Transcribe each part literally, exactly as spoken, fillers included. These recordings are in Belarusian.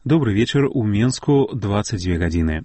Добрый вечер, у Менску двадцать две гадзіны.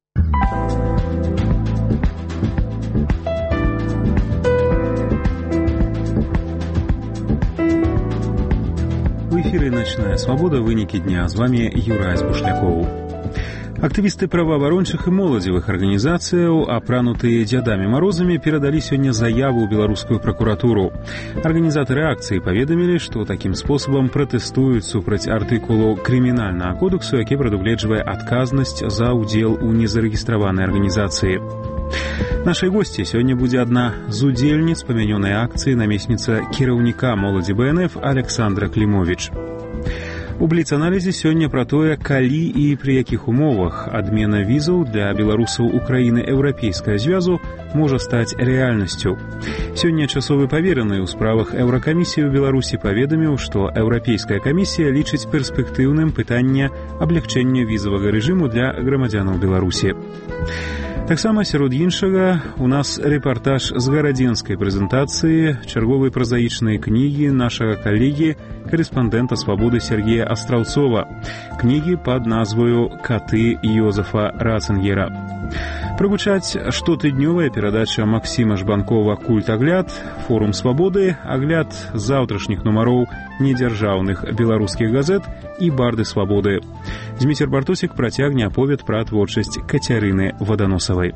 В эфире «Ночная свобода», вынікі дня. З вами Юрай Збушлякоў. Актывісты праваабарончых і моладзевых арганізацыяў, апранутыя дзядамі Марозамі, перадалі сёння заяву ў беларускую пракуратуру. Арганізатары акцыі паведамілі, што такім спосабам пратэстуюць супраць артыкулу крымінальнага кодексу, які прадугледжвае адказнасць за ўдзел у незарэгістраванай арганізацыі. Нашай госці сёння будзе адна з удзельніц памянёнай акцыі, намесніца кіраўніка моладзі Бэ Эн Эф Александра Клімовіч. У бліц-аналізе сёння пра тое, калі і пры якіх умовах адмена візаў для беларусаў Украіны Еўрапейскага звязу можа стаць рэальнасцю. Сёння часовы павераны ў справах Еўракамісіі ў Беларусі паведаміў, што Еўрапейская камісія лічыць перспектыўным пытанне аблягчэння візавага рэжыму для грамадзянаў Беларусі. Таксама, сярод іншага, у нас рэпартаж з гарадзенскай прэзентацыі чарговай празаічнай кнігі нашага калегі, карэспандэнта «Свабоды» Сергея Астраўцова. Кнігі пад назваю «Каты» Йозефа Ратцингера. Прагучаць штотыднёвая перадача Максіма Жбанкова «Культ-агляд», форум «Свабоды», агляд заўтрашніх нумароў недзяржаўных беларускіх газет і барды «Свабоды». Зміцер Бартосік працягне аповед пра творчасць Кацярыны Ваданосавай.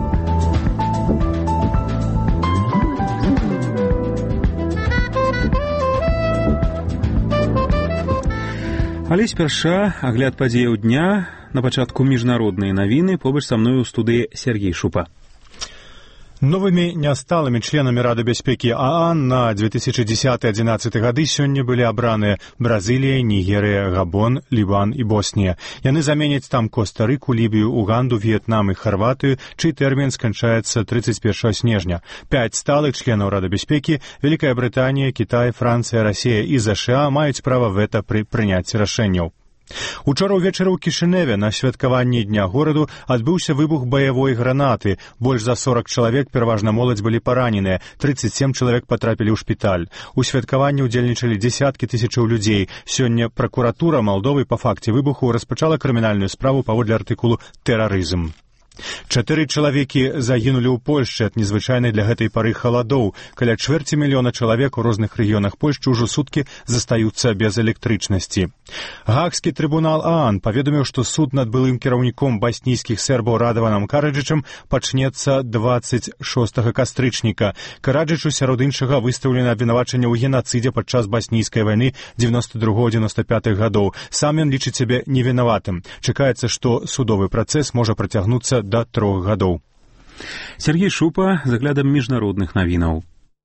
Але спярша агляд падзеяў дня. На пачатку міжнародныя навіны. Побач са мною ў студыі Сергей Шупа. Новымі нясталымі членамі Рады бяспекі ААН на две тысячи десятый-одиннадцатый гады сёння былі абраныя Бразылія, Нігерыя, Габон, Ліван і Боснія. Яны заменяць там Коста-Рыку, Лібію, Уганду, В'етнам і Харватыю, чый тэрмін сканчаецца тридцать первого снежня. Пяць сталых членаў Рады бяспекі — Вялікая Брытанія, Кітай, Францыя, Расія і ЗША — маюць права вэта пры прыняцці рашэнняў. Учора ўвечары ў Кішыневе на святкаванні дня гораду адбыўся выбух баявой гранаты. Больш за сорок чалавек, пераважна моладзь, былі параненыя, тридцать семь чалавек патрапілі ў шпіталь. У святкаванні ўдзельнічалі дзесяткі тысячаў людзей. Сёння пракуратура Малдовы па факце выбуху распачала крымінальную справу паводле артыкулу «Тэрарызм». Чатыры чалавекі загінулі ў Польшчы ад незвычайнай для гэтай пары халадоў. Каля чвэрці мільёна чалавек у розных рэгіёнах Польшчы ўжо суткі застаюцца без электрычнасці. Гаагскі трыбунал ААН паведаміў, што суд над былым кіраўніком баснійскіх сербаў Радаванам Караджычам пачнецца двадцать шостага кастрычніка. Караджычу, сярод іншага, выстаўлена абвінавачанне ў генацыдзе падчас баснійскай вайны дзевяносто другого — дзевяносто пятых гадоў. Сам ён лічыць сябе невінаватым. Чакаецца, што судовы працэс можа працягнуцца да трох гадоў. Сергей Шупа з аглядам міжнародных навінаў.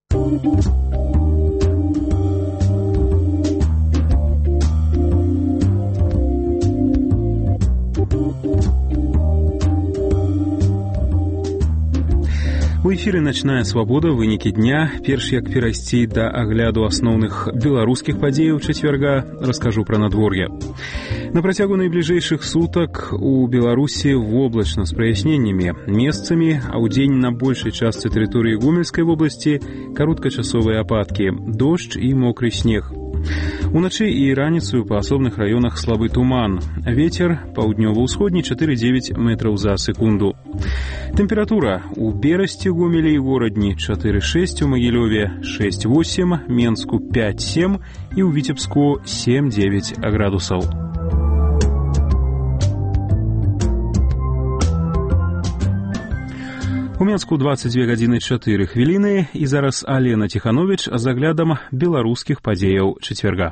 У эфіры «Ночная свобода», вынікі дня. Перш як перайсці да агляду асноўных беларускіх падзеяў чацвярга, раскажу пра надвор'е. На працягу найбліжэйшых сутак у Беларусі воблачна з праясненнямі, месцамі, а ўдзень на большай частцы тэрыторыі Гомельскай вобласці кароткачасовыя ападкі, дождж і мокры снег. Уначы і раніцаю па асобных раёнах слабы туман. Вецер паўднёва-ўсходні чатыры дзевяць метраў за секунду. Тэмпература у Берасці, Гомелі і Горадні чатыры шэсць, у Магілёве шэсць восемь, Менску пять семь і ў Віцебску семь девять градусаў. У Менску двадцать две гадзіны чатыры хвіліны, і зараз Алена Ціхановіч з аглядам беларускіх падзеяў чацвярга.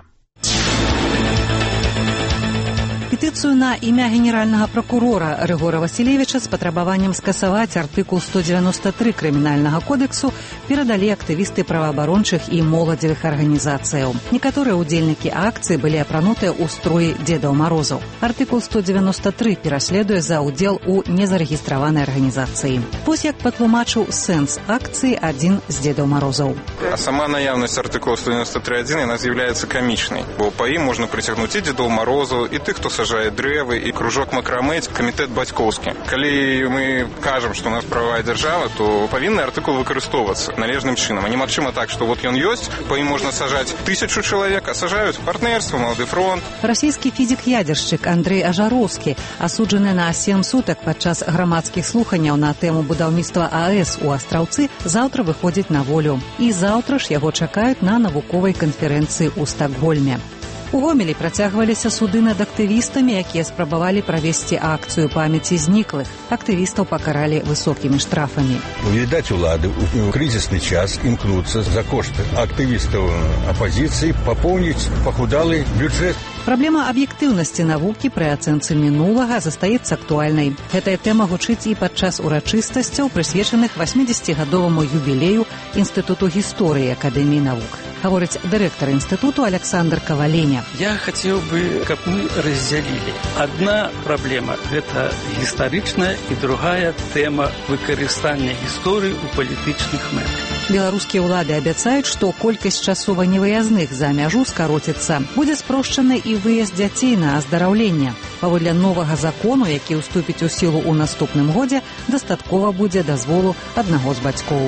Петыцыю на імя генеральнага прокурора Рыгора Васілевіча з патрабаваннем скасаваць артыкул сто девяносто три крымінальнага кодексу перадалі актывісты праваабарончых і моладзевых арганізацыяў. Некаторыя ўдзельнікі акцыі былі апранутыя ў строі Дзедаў Марозаў. Артыкул сто девяносто три пераследуе за ўдзел у незарэгістраванай арганізацыі. Вось як патлумачыў сэнс акцыі адзін з Дзедаў Марозаў. А сама наявнасць артыкула сто девяносто три один, яна з'яўляецца камічнай, бо па ім можна прыцягнуць і Дзедоў Марозаў, і тых, хто сажае сажае дрэвы і кружок макрамэ, камітэт бацькоўскі. Калі мы кажам, што у нас прававая дзяржава, то павінны артыкул выкарыстоўвацца належным чынам. А немагчыма так, што вот ён ёсць, па ім можна сажаць тысячу чалавек, а сажаюць партнерства, малады фронт. Расійскі фізік-ядзершчык Андрэй Ажароўскі, асуджаны на сем сутак падчас грамадскіх слуханняў на тэму будаўніцтва АЭС у Астраўцы, заўтра выходзіць на волю. І заўтра ж яго чакаюць на навуковай канферэнцыі ў Стакгольме. У Гомелі працягваліся суды над актывістамі, якія спрабавалі правесці акцыю памяці зніклых. Актывістаў пакаралі высокімі штрафамі. Відаць, улады ў крызісны час імкнуцца за кошт актывістаў апазіцыі папоўніць пахудалы бюджэт. Праблема аб'ектыўнасці навукі пры ацэнцы мінулага застаецца актуальнай. Гэтая тэма гучыць і падчас урачыстасцяў, прысвечаных васьмідзесяцігадоваму юбілею Інстытуту гісторыі Акадэміі навук. Гаворыць дырэктар інстытуту Александр Каваленя. Я хацеў бы, каб мы раздзялілі. Адна праблема – гэта гістарычная, і другая тэма выкарыстання гісторыі ў палітычных мэтах. Беларускія ўлады абяцаюць, што колькасць часова невыязных за мяжу скароціцца. Будзе спрошчаны і выезд дзяцей на аздараўленне. Паводле новага закону, які ўступіць у сілу ў наступным годзе, дастаткова будзе дазволу аднаго з бацькоў.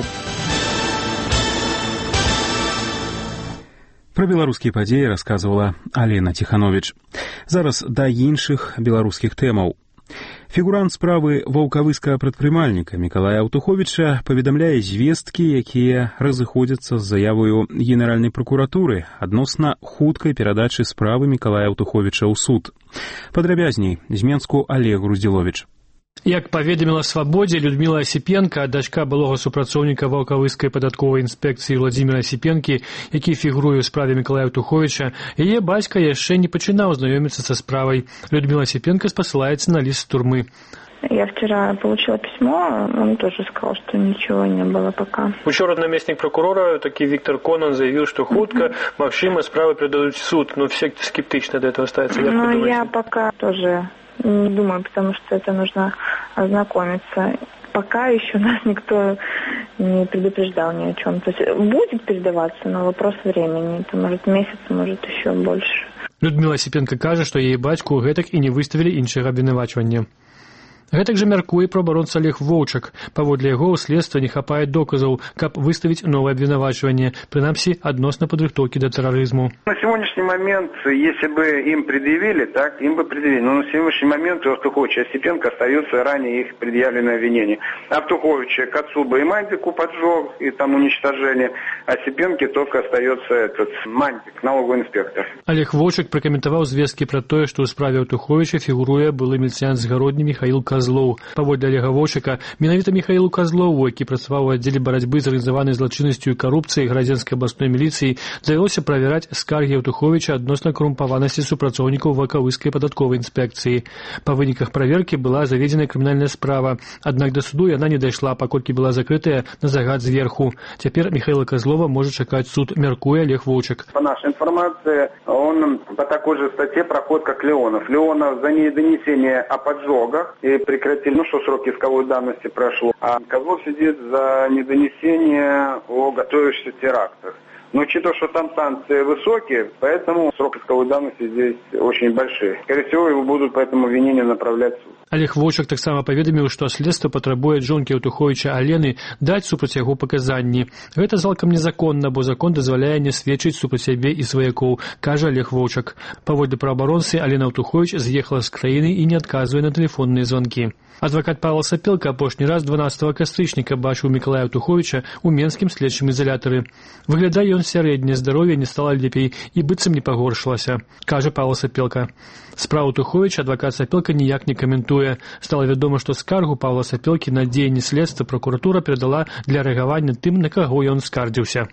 Пра беларускія падзеі расказвала Алена Ціхановіч. Зараз да іншых беларускіх тэмаў. Фігурант справы ваўкавыскага прадпрымальніка Мікалая Аўтуховіча паведамляе звесткі, якія разыходзяцца з заявою Генеральнай пракуратуры адносна хуткай перадачы справы Мікалая Аўтуховіча ў суд. Падрабязней з Менску Олег Груздзіловіч. Як паведаміла «Свабодзе» Людмила Асіпенка, дачка былога супрацоўніка ваўкавыскай падатковай інспекцыі Владзіміра Асіпенкі, які фігуруе ў справе Мікалая Аўтуховіча, яе бацька яшчэ не пачынаў знаёміцца са справай. Людмила Асіпенка спасылаецца на лист турмы. Я вчера получила письмо, он тоже сказал, что ничего не было пока. Учора наместник прокурора, таки Виктор Конан, заявил, что хутка, mm-hmm. Максима справы предадут в суд, но все скептично до этого ставятся. Ну, я пока тоже не думаю, потому что это нужно ознакомиться. Пока еще нас никто не предупреждал ни о чем. То есть будет передаваться, но вопрос времени. Это может месяц, может еще больше. Людмила Асіпенка кажа, што яе бацьку гэтак і не выставілі іншага абвінавачвання. Гэтак жа мяркуе праабаронца Олег Воўчак. Паводле яго ў следства не хапае доказаў, каб выставіць новае абвінавачванне, прынамсі адносна падрыхтоўкі да тэрарызму. На сегодняшний момент, если бы им предъявили, так, им бы предъявили. Но на сегодняшний момент у Артуховича и Осипенко остается ранее их предъявленное обвинение. Артуховича к отцу бы и мантику поджог, и там уничтожение. А Осипенке только остается этот мантик, налоговый инспектор. Олег Воўчак пракаментаваў звесткі пра тое, што ў справе Артуховича фігуруе былы міліцыянт з Гародні Міхаіл Козлоў. Паводле Олега Воўчака, менавіта Міхаілу Козлову, які працаваў у аддзеле барацьбы з арганізаванай злачыннасцю і карупцыяй Градзенскай абласной міліцыі, давялося правяраць скаргі Аўтуховіча адносна карумпаванасці супрацоўнікаў ваўкавыскай падатковай інспекцыі. Па выніках праверкі была заведзена крымінальная справа, аднак да суду яна не дайшла, паколькі была закрытая на загад зверху. Цяпер Міхаіла Козлова можа чакаць суд, мяркуе Олег Воўчак. По нашей информации, он по такой же статье проходит, как Леонов. Леонов за недонесение о поджогах и прекратили, ну что срок исковой давности прошло. А Козлов сидит за недонесение о готовящихся терактах. Но учитывая, что там санкции высокие, поэтому срок исковой давности здесь очень большие. Скорее всего, его будут по этому обвинению направлять в суд. Олег Воўчак таксама паведаміў, што следства патрабуе жонкі Аўтуховіча Алены даць супраць яго паказанні. Гэта залкам незаконна, бо закон дазваляе не сведчыць супраць сябе і сваякоў, кажа Олег Воўчак. Паводле праабаронцы, Алена Аўтуховіч з'ехала з краіны і не адказвае на тэлефонныя званкі. Адвакат Павел Сапелка апошні раз дванаццатага кастрычніка бачыў Мікалая Аўтуховіча ў менскім следчым ізалятары. Выглядае ён сярэдняе, здароўе не стала лепей і быццам не пагоршылася, кажа Павел Сапелка. Справу Аўтуховіча адвакат Сапелка ніяк не каментуе. Стала вядома, што скаргу Павла Сапелкі на дзеянні следства пракуратура перадала для рэагавання тым, на каго ён скардзіўся.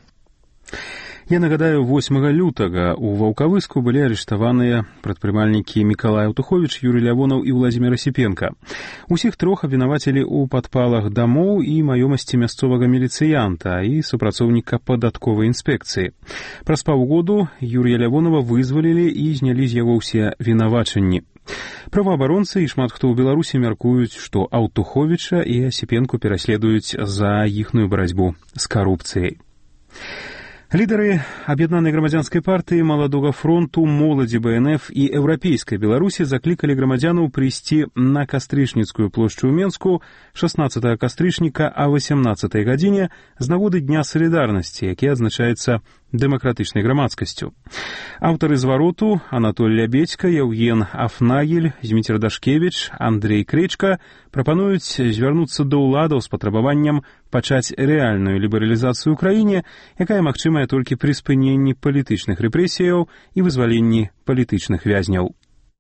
Я нагадаю, восьмага лютага ў Ваўкавыску былі арыштаваныя прадпрымальнікі Мікалай Аўтуховіч, Юрый Лявонаў і Владзімір Асіпенка. Усіх трох абвінавацілі ў падпалах дамоў і маёмасці мясцовага міліцыянта і супрацоўніка падатковай інспекцыі. Праз паўгоду Юрыя Лявонава вызвалілі і знялі з яго ўсе вінавачанні. Праваабаронцы і шмат хто ў Беларусі мяркуюць, што Аўтуховіча і Асіпенку пераследуюць за іхную барацьбу з карупцыяй. Лідары аб'яднанай грамадзянскай партыі, маладога фронту, моладзі БНФ і еўрапейскай Беларусі заклікалі грамадзянаў прыйсці на кастрычніцкую плошчу ў Менску шаснаццатага кастрычніка а васямнаццатай гадзіне з нагоды Дня салідарнасці, які адзначаецца дэмакратычнай грамадскасцю. Аўтары звароту Анатоль Лябедзька, Яўген Афнагель, Зміцер Дашкевіч, Андрей Кречка прапануюць звярнуцца да ўладаў з патрабаваннем пачаць рэальную лібералізацыю ў краіне, якая магчымая толькі пры спыненні палітычных рэпрэсіяў і вызваленні палітычных вязняў.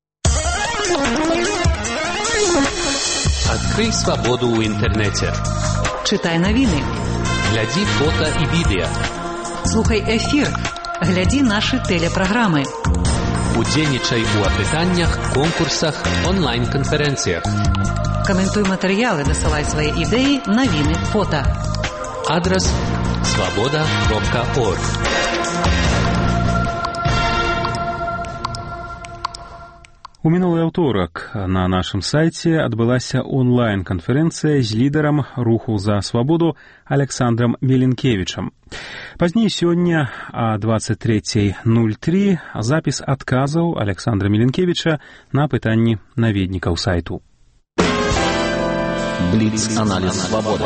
Адкрый свабоду ў інтэрнэце. Чытай навіны. Глядзі фота і відэа. Слухай эфір. Глядзі нашы тэлепраграмы. Удзельнічай у апытаннях, конкурсах, онлайн-канферэнцыях. Каментуй матэрыялы, дасылай свае ідэі, навіны, фота. Адрас свабода кропка орг. У мінулы аўторак на нашым сайце адбылася онлайн-канферэнцыя з лідарам руху за свабоду Александром Меленкевічам. Пазней сёння а двадцать третья ноль три запіс адказаў Александра Меленкевіча на пытанні наведнікаў сайту. Бліц-аналіз свабоды.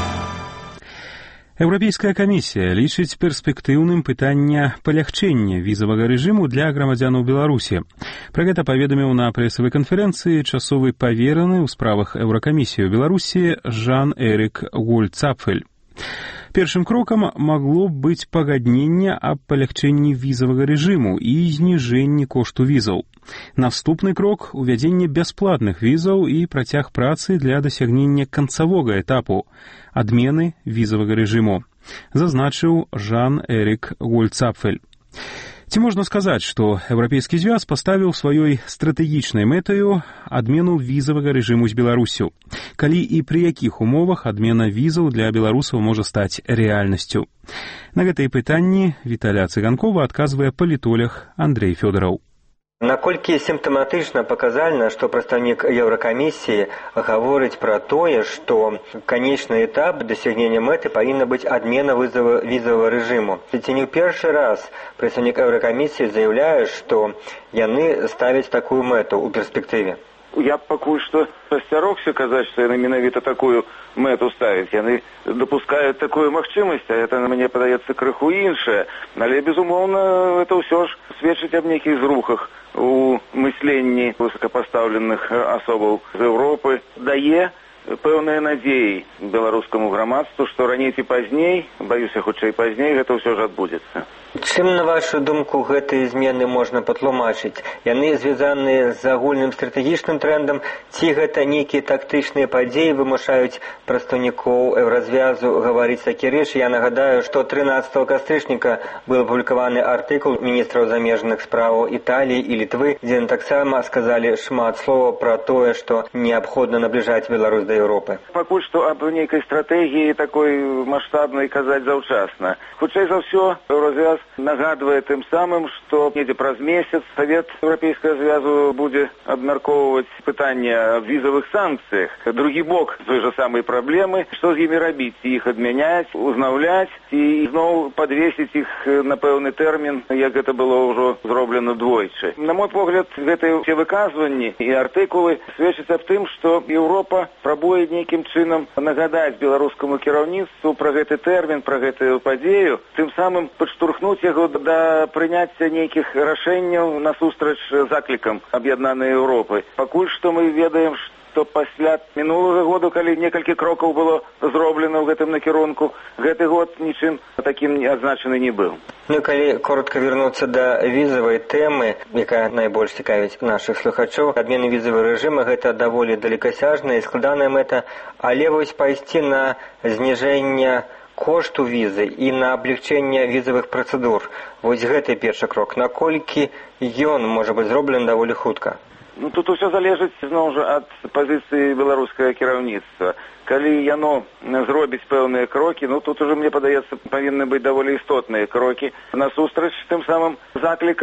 Еўрапейская камісія лічыць перспектыўным пытання палягчэння візавага рэжыму для грамадзянаў Беларусі. Пра гэта паведаміў на прэсавай канферэнцыі часовы павераны ў справах Еўракамісіі ў Беларусі Жан-Эрик Гольцапфель. Першым крокам магло быць пагадненне аб палягчэнні візавага рэжыму і зніжэнні кошту візаў. Наступны крок – увядзенне бясплатных візаў і працяг працы для дасягнення канцавога этапу – адмены візавага рэжыму, зазначыў Жан-Эрик Гольцапфель. Ці можна сказаць, што Еўрапейскі звяз паставіў сваёй стратэгічнай мэтаю адмену візавага рэжыму з Беларусю, калі і пры якіх умовах адмена візаў для беларусаў можа стаць рэальнасцю. На гэтыя пытанні Віталя Цыганкова адказвае палітолог Андрей Фёдораў. Наколькі сімптаматычна паказальна, што прадстаўнік Еўракамісіі гаворыць пра тое, што канечны этап дасягнення мэты павінна быць адмена візавага рэжыму. Ці не ў першы раз прадстаўнік Еўракамісіі заяўляе, што яны ставяць такую мэту ў перспектыве? Я пакуль што асцярогся казаць, што яны менавіта такую мэту ставяць. Яны дапускаюць такую магчымасць, а гэта, мне падаецца, крыху іншае. Але, безумоўна, гэта ўсё ж сведчыць аб нейкіх зрухах у мысленні высокапастаўленых асобаў з Еўропы. Дае пэўныя надзеі беларускаму грамадству, што раней ці пазней, баюся, хутчэй пазней, гэта ўсё ж адбудзецца. Чым, на вашу думку, гэтыя змены можна патлумачыць? Яны звязаныя з агульным стратэгічным трэндам, ці гэта нейкія тактычныя падзеі вымушаюць прадстаўнікоў Еўразвязу гаварыць такі рэчы? Я нагадаю, што трынаццатага кастрычніка быў апублікаваны артыкул міністраў замежных спраў Італіі і Літвы, дзе яны таксама сказалі шмат слова пра тое, што неабходна набліжаць Беларусь да Еўропы. Пакуль што аб нейкай стратэгіі такой маштабнай казаць заўчасна. Хутчэй за ўсё, Еўразвяз нагадвае тым самым, што недзе праз месяц Савет Еўрапейскага звязу будзе абмяркоўваць пытанне аб візавых санкцыях. Другі бок той жа самай праблемы, што з імі рабіць, іх адмяняць, узнаўляць і зноў падвесіць іх на пэўны тэрмін, як гэта было ўжо зроблена двойчы. На мой погляд, гэтыя ўсе выказванні і артыкулы сведчаць аб тым, што Еўропа прабуе нейкім чынам нагадаць беларускаму кіраўніцтву пра гэты тэрмін, пра гэтую падзею, тым самым падштурхнуць яго да прыняцця нейкіх рашэнняў насустрач заклікам аб'яднанай Еўропы. Пакуль што мы ведаем, што пасля мінулага году, калі некалькі крокаў было зроблена ў гэтым накірунку, гэты год нічым такім адзначаны не быў. Ну, калі коротка вярнуцца да візавай тэмы, якая найбольш цікавіць нашых слухачоў, адмены візавага рэжыма гэта даволі далекасяжная і складаная мэта, але вось пайсці на зніжэнне кошту візы і на аблегчэнне візавых працэдур. Вось гэты першы крок. Наколькі ён можа быць зроблены даволі хутка? Ну, тут усё залежыць, зноў жа, ад пазіцыі беларускага кіраўніцтва. Калі яно зробіць пэўныя крокі, ну, тут ужо, мне падаецца, павінны быць даволі істотныя крокі насустрач тым самым заклікам,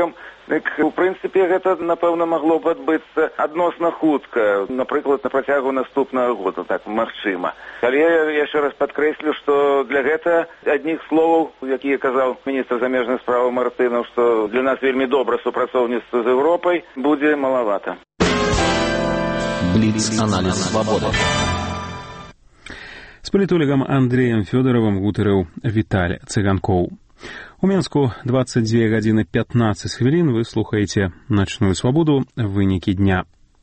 Дык, у прынцыпе, гэта, напэўна, магло б адбыцца адносна хутка, напрыклад, на працягу наступнага года, так, магчыма. Але я яшчэ раз падкрэслю, што для гэта адных словаў, якія казаў міністр замежных справаў Мартынаў, што для нас вельмі добра супрацоўніцтва з Еўропай, будзе малавата. Бліц-аналіз свабоды. З палітолагам Андрэем Фёдаровым гутарыў Віталь Цыганкоў. У Менску двадцать две гадзіны пятнадцать хвілін вы слухаеце «Начную свободу. Вынікі дня».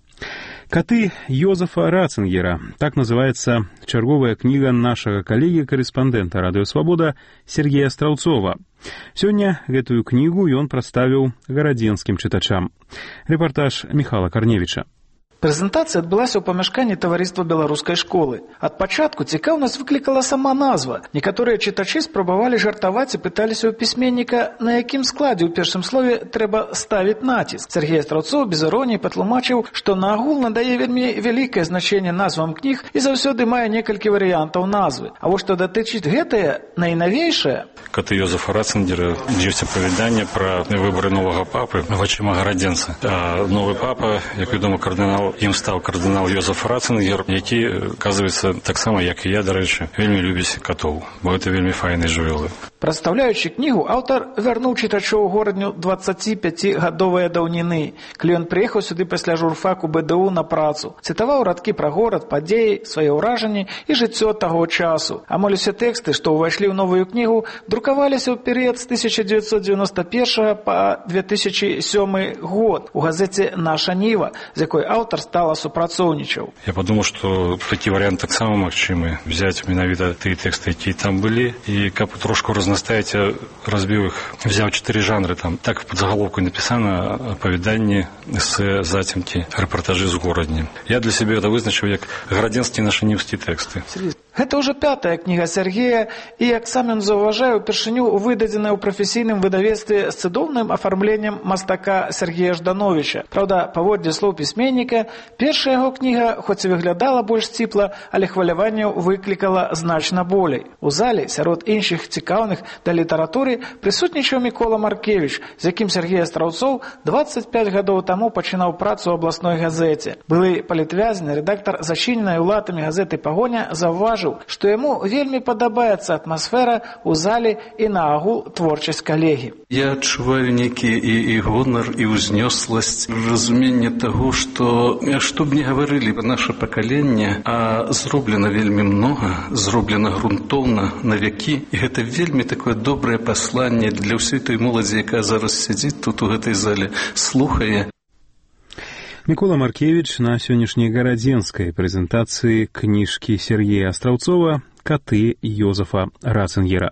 «Коты Йозефа Ратцингера» — так называется черговая книга нашего коллеги-корреспондента «Радио Свобода» Сергея Стралцова. Сегодня эту книгу он представил городенским читачам. Репортаж Михала Корневича. Прэзентацыя адбылася ў памяшканні таварыства беларускай школы. Ад пачатку цікаўнасць выклікала сама назва. Некаторыя чытачы спрабавалі жартаваць і пыталіся ў пісьменніка, на якім складзе ў першым слове трэба ставіць націск. Сергей Стралцоў без іроніі патлумачыў, што наогул надае вельмі вялікае значэнне назвам кніг і заўсёды мае некалькі варыянтаў назвы. А вось што датычыць гэтае найнавейшае. «Коты Йозефа Ратцингера» ёсць апавяданне пра выбары новага папы вачыма гарадзенца. А новы папа, як вядома, кардынал ім стаў кардынал Йозеф Ратцингер, які, аказваецца, таксама, як і я, дарэчы, вельмі любіць катоў, бо гэта вельмі файныя жывёлы. Прадстаўляючы кнігу, аўтар вярнуў чытачоў горадню дваццаціпяцігадовыя даўніны, калі ён прыехаў сюды пасля журфаку бэ дэ у на працу. Цытаваў радкі пра горад, падзеі, свае ўражанні і жыццё таго часу. Амаль усе тэксты, што ўвайшлі ў новую кнігу, друкаваліся ў перыяд з тысяча дзевяцьсот дзевяноста першага па две тысячы сёмы год у газеце «Наша Ніва», з якой аўтар стала супрацоўнічаў. Я падумаў, што такі варыянт таксама магчымы. Взяць менавіта тыя тэксты, якія там былі, і каб трошку разнастаяць, разбіў іх, взяў чатыры жанры. Там так пад загалоўкай напісана: апавяданні, эсэ, зацемкі, рэпартажы з горадні. Я для сябе гэта вызначыў як гарадзенскія нашанівскія тэксты. Гэта ўжо пятая кніга Сергея, і, як сам ён заўважае, упершыню выдадзеная ў прафесійным выдавецтве з цудоўным афармленнем мастака Сергея Ждановича. Праўда, паводле слоў пісьменніка, першая яго кніга, хоць і выглядала больш сціпла, але хваляванняў выклікала значна болей. У зале, сярод іншых цікаўных да літаратуры, прысутнічаў Мікола Маркевіч, з якім Сергей Стралцоў дваццаць пяць гадоў таму пачынаў працу ў абласной газеце. Былы палітвязны, рэдактар зачыненай улатамі газеты «Пагоня» заўважыў, што яму вельмі падабаецца атмасфера ў зале і наогул творчасць калегі. Я адчуваю нейкі і, і гонар, і ўзнёсласць, разуменне таго, што што б не гаварылі наша пакаленне, а зроблена вельмі многа, зроблена грунтоўна, на вякі, і гэта вельмі такое добрае пасланне для ўсёй той моладзі, якая зараз сядзіць тут у гэтай зале, слухае. Микола Маркевич на сегодняшней городенской презентации книжки Сергея Стралцова «Коты Йозефа Ратцингера».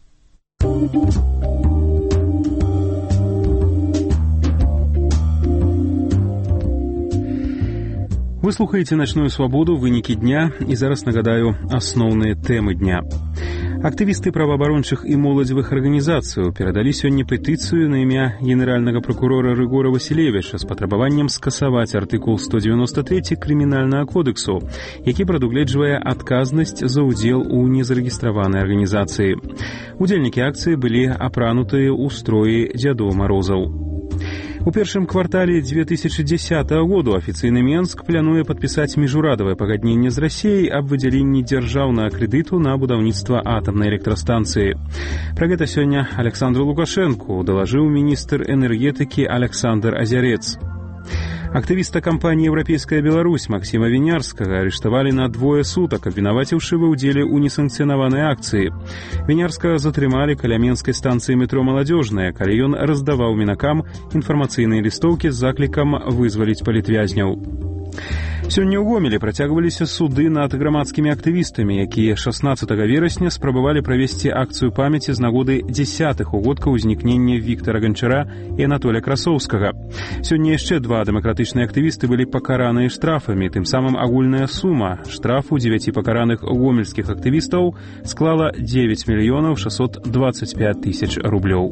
Вы слухаете «Ночную свободу», вынікі дня, і зараз нагадаю асноўныя тэмы дня. Актывісты праваабарончых і моладзевых арганізацыяў перадалі сёння петыцыю на імя генеральнага прокурора Рыгора Васілевіча з патрабаваннем скасаваць артыкул сто девяносто три крымінальнага кодексу, які прадугледжвае адказнасць за ўдзел у незарэгістраванай арганізацыі. Удзельнікі акцыі былі апранутыя ў строі дзядоў Марозаў. У першым квартале две тысячи десятого году афіцыйны Менск плануе падпісаць міжурадавае пагадненне з Расіяй аб выдзяленні дзяржаўнага крэдыту на будаўніцтва атамнай электрастанцыі. Пра гэта сёння Александру Лукашэнку далажыў міністр энергетыкі Александр Азярец. Актывіста кампаніі «Еўрапейская Беларусь» Максіма Вінярскага арыштавалі на двое сутак, абвінаваціўшы ва ўдзеле ў несанкцыянаванай акцыі. Вінярскага затрымалі каля менскай станцыі метро «Маладзёжная», калі ён раздаваў мінакам інфармацыйныя лістоўкі з заклікам вызваліць палітвязняў. Сёння ў Гомелі працягваліся суды над грамадскімі актывістамі, якія шаснаццатага верасня спрабавалі правесці акцыю памяці з нагоды дзясятых угодкаў узнікнення Віктара Ганчара і Анатоля Красоўскага. Сёння яшчэ два дэмакратычныя актывісты былі пакараныя штрафамі, тым самым агульная сума штрафу дзевяці пакараных гомельскіх актывістаў склала дзевяць мільёнаў шэсцьсот дваццаць пяць тысяч рублёў.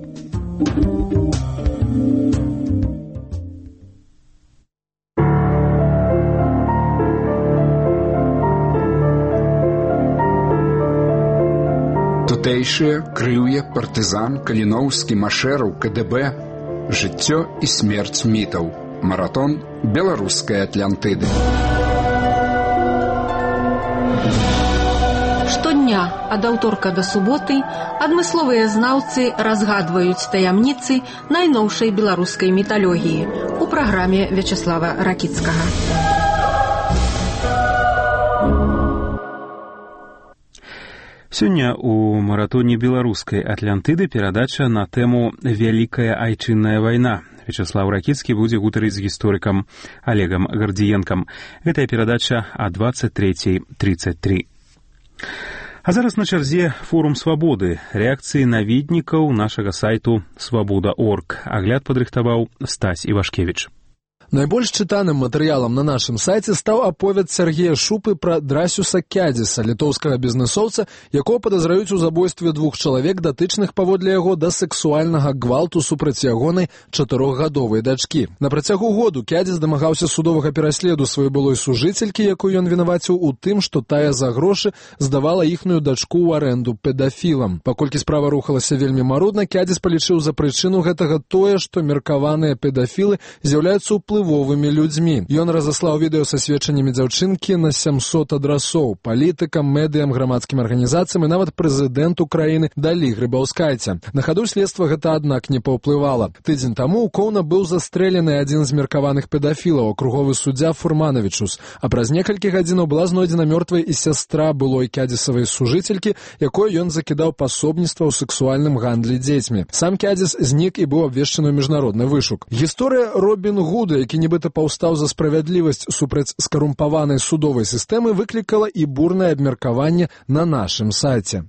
Тутэйшыя, Крыўе, партызан, Каліноўскі, Машэраў, ка дэ бэ Жыццё і смерць мітаў. Маратон беларускай Атлантыды. Штодня ад аўторка да суботы адмысловыя знаўцы разгадваюць таямніцы найноўшай беларускай міталогіі у праграме Вячеслава Ракіцкага. Сёння у маратоне беларускай Атлантыды перадача на тэму «Вялікая айчынная вайна». Вячеслав Ракіцкі будзе гутарыць з гісторыкам Олегам Гардзіенкам. Гэтая перадача о двадцать третьей тридцать три. А зараз на чарзе форум «Свабоды». Рэакцыі наведнікаў нашага сайту свабода точка орг. Агляд падрыхтаваў Стась Івашкевіч. Найбольш чытаным матэрыялам на нашым сайце стаў аповед Сергея Шупы пра Драсюса Кядзіса, літоўскага бізнэсоўца, якого падазраюць у забойстве двух чалавек, датычных паводле яго да сексуальнага гвалту супраць ягонай чатырохгадовай дачкі. На працягу году Кядзіс дамагаўся судовага пераследу сваёй былой сужыцелькі, якую ён вінаваціў у тым, што тая за грошы здавала іхную дачку ў арэнду педафілам. Паколькі справа рухалася вельмі марудна, Кядзіс палічыў за прычыну гэтага тое, што меркаваныя педафілы з'яўляюцца ўплывовымі людзьмі. Ён разаслаў відэо са сведчаннямі дзяўчынкі на сямсот адрасоў палітыкам, медыям, грамадскім арганізацыям і нават прэзідэнту краіны Далі Грыбаўскайце. На хаду следства гэта, аднак, не паўплывала. Тыдзень таму ў Коўна быў застрэлены адзін з меркаваных педафілаў, акруговы суддзя Фурманавічус, а праз некалькі гадзінаў была знойдзена мёртвай і сястра былой Кядзісавай сужыцелькі, якой ён закідаў пасобніцтва ў сексуальным гандлі дзецьмі. Сам Кядзіс знік і быў абвешчаны ў міжнародны вышук. Гісторыя Робін Гуда, які нібыта паўстаў за справядлівасць супраць скарумпаванай судовай сістэмы, выклікала і бурнае абмеркаванне на нашым сайце.